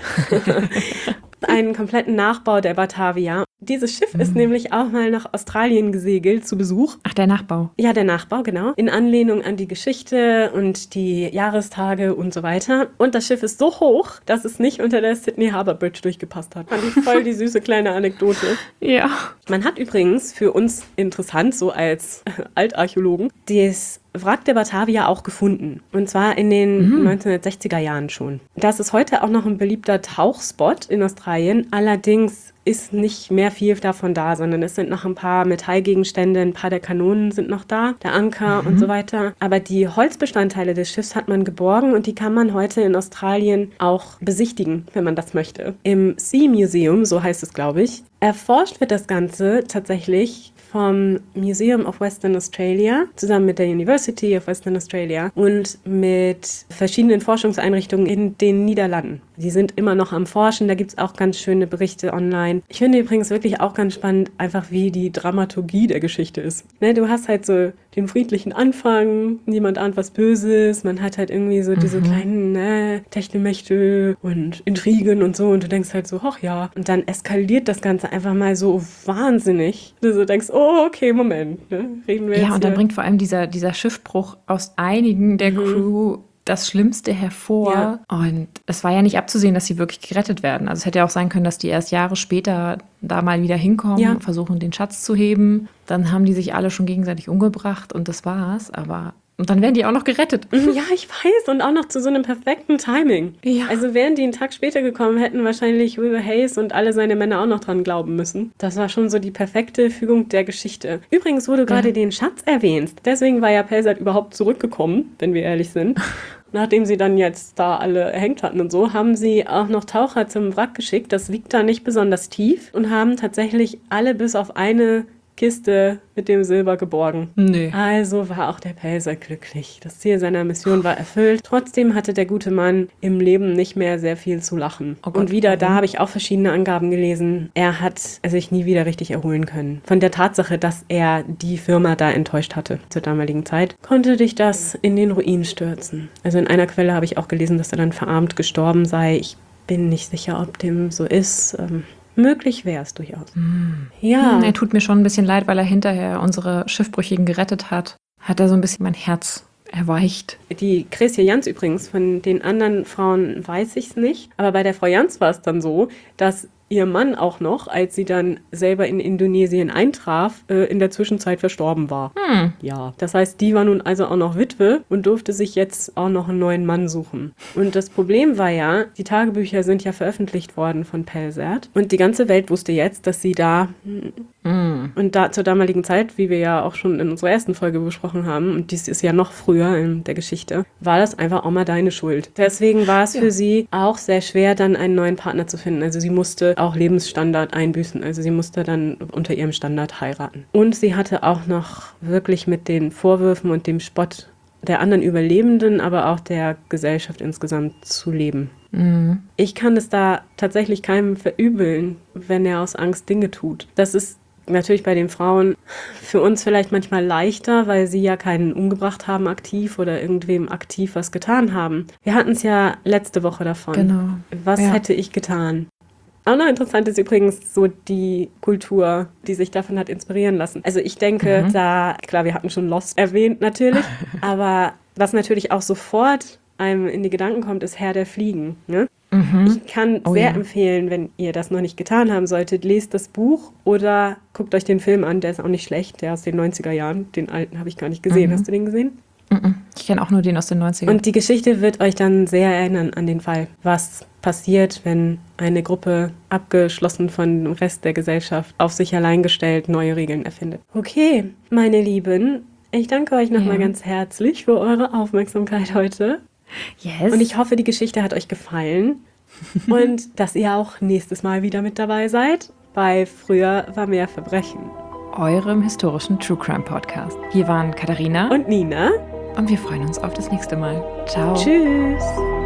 einen kompletten Nachbau der Batavia. Dieses Schiff ist nämlich auch mal nach Australien gesegelt zu Besuch. Ach, der Nachbau. Ja, der Nachbau, genau. In Anlehnung an die Geschichte und die Jahrestage und so weiter. Und das Schiff ist so hoch, dass es nicht unter der Sydney Harbour Bridge durchgepasst hat. Fand ich voll die süße kleine Anekdote. Ja. Man hat übrigens für uns interessant, so als Altarchäologen, das Wrack der Batavia auch gefunden. Und zwar in den 1960er Jahren schon. Das ist heute auch noch ein beliebter Tauchspot in Australien. Allerdings ist nicht mehr viel davon da, sondern es sind noch ein paar Metallgegenstände, ein paar der Kanonen sind noch da, der Anker und so weiter. Aber die Holzbestandteile des Schiffs hat man geborgen und die kann man heute in Australien auch besichtigen, wenn man das möchte. Im Sea Museum, so heißt es, glaube ich, erforscht wird das Ganze tatsächlich vom Museum of Western Australia zusammen mit der University of Western Australia und mit verschiedenen Forschungseinrichtungen in den Niederlanden. Die sind immer noch am Forschen, da gibt es auch ganz schöne Berichte online. Ich finde übrigens wirklich auch ganz spannend, einfach wie die Dramaturgie der Geschichte ist. Du hast halt so den friedlichen Anfang, niemand ahnt was Böses, man hat halt irgendwie so diese kleinen Techtelmechtel und Intrigen und so und du denkst halt so, ach ja. Und dann eskaliert das Ganze einfach mal so wahnsinnig. Du so denkst, oh, okay, Moment, reden wir jetzt. Ja, und dann bringt vor allem dieser Schiffbruch aus einigen der Crew das Schlimmste hervor. Ja. Und es war ja nicht abzusehen, dass sie wirklich gerettet werden. Also es hätte ja auch sein können, dass die erst Jahre später da mal wieder hinkommen, versuchen, den Schatz zu heben. Dann haben die sich alle schon gegenseitig umgebracht und das war's. Und dann werden die auch noch gerettet. Ja, ich weiß. Und auch noch zu so einem perfekten Timing. Ja. Also wären die einen Tag später gekommen, hätten wahrscheinlich Wilbur Hayes und alle seine Männer auch noch dran glauben müssen. Das war schon so die perfekte Fügung der Geschichte. Übrigens, wo du gerade den Schatz erwähnst, deswegen war ja Pelsat überhaupt zurückgekommen, wenn wir ehrlich sind. Nachdem sie dann jetzt da alle erhängt hatten und so, haben sie auch noch Taucher zum Wrack geschickt. Das liegt da nicht besonders tief und haben tatsächlich alle bis auf eine Kiste mit dem Silber geborgen. Nee. Also war auch der Pelzer glücklich. Das Ziel seiner Mission war erfüllt. Trotzdem hatte der gute Mann im Leben nicht mehr sehr viel zu lachen. Oh Gott, und wieder, warum? da habe ich auch verschiedene Angaben gelesen. Er hat sich nie wieder richtig erholen können. Von der Tatsache, dass er die Firma da enttäuscht hatte zur damaligen Zeit, konnte dich das in den Ruin stürzen. Also in einer Quelle habe ich auch gelesen, dass er dann verarmt gestorben sei. Ich bin nicht sicher, ob dem so ist. Möglich wäre es durchaus. Ja. Er tut mir schon ein bisschen leid, weil er hinterher unsere Schiffbrüchigen gerettet hat. Hat er so ein bisschen mein Herz erweicht. Die Kresje Jans übrigens, von den anderen Frauen weiß ich es nicht. Aber bei der Frau Jans war es dann so, dass ihr Mann auch noch, als sie dann selber in Indonesien eintraf, in der Zwischenzeit verstorben war. Ja, das heißt, die war nun also auch noch Witwe und durfte sich jetzt auch noch einen neuen Mann suchen. Und das Problem war ja, die Tagebücher sind ja veröffentlicht worden von Pelzert und die ganze Welt wusste jetzt, dass sie da und da zur damaligen Zeit, wie wir ja auch schon in unserer ersten Folge besprochen haben, und dies ist ja noch früher in der Geschichte, war das einfach auch mal deine Schuld. Deswegen war es für sie auch sehr schwer, dann einen neuen Partner zu finden. Also sie musste auch Lebensstandard einbüßen. Also sie musste dann unter ihrem Standard heiraten. Und sie hatte auch noch wirklich mit den Vorwürfen und dem Spott der anderen Überlebenden, aber auch der Gesellschaft insgesamt zu leben. Ich kann es da tatsächlich keinem verübeln, wenn er aus Angst Dinge tut. Das ist natürlich bei den Frauen für uns vielleicht manchmal leichter, weil sie ja keinen umgebracht haben aktiv oder irgendwem aktiv was getan haben. Wir hatten es ja letzte Woche davon. Genau. Was hätte ich getan? Auch noch interessant ist übrigens so die Kultur, die sich davon hat inspirieren lassen. Also ich denke, klar, wir hatten schon Lost erwähnt natürlich, aber was natürlich auch sofort einem in die Gedanken kommt, ist Herr der Fliegen. Ne? Ich kann sehr empfehlen, wenn ihr das noch nicht getan haben solltet, lest das Buch oder guckt euch den Film an, der ist auch nicht schlecht, der aus den 90er Jahren, den alten habe ich gar nicht gesehen. Hast du den gesehen? Ich kenne auch nur den aus den 90ern. Und die Geschichte wird euch dann sehr erinnern an den Fall, was passiert, wenn eine Gruppe, abgeschlossen von dem Rest der Gesellschaft, auf sich allein gestellt neue Regeln erfindet. Okay, meine Lieben, ich danke euch nochmal ganz herzlich für eure Aufmerksamkeit heute. Yes. Und ich hoffe, die Geschichte hat euch gefallen und dass ihr auch nächstes Mal wieder mit dabei seid bei Früher war mehr Verbrechen. Eurem historischen True Crime Podcast. Hier waren Katharina Und Nina. und wir freuen uns auf das nächste Mal. Ciao. Tschüss.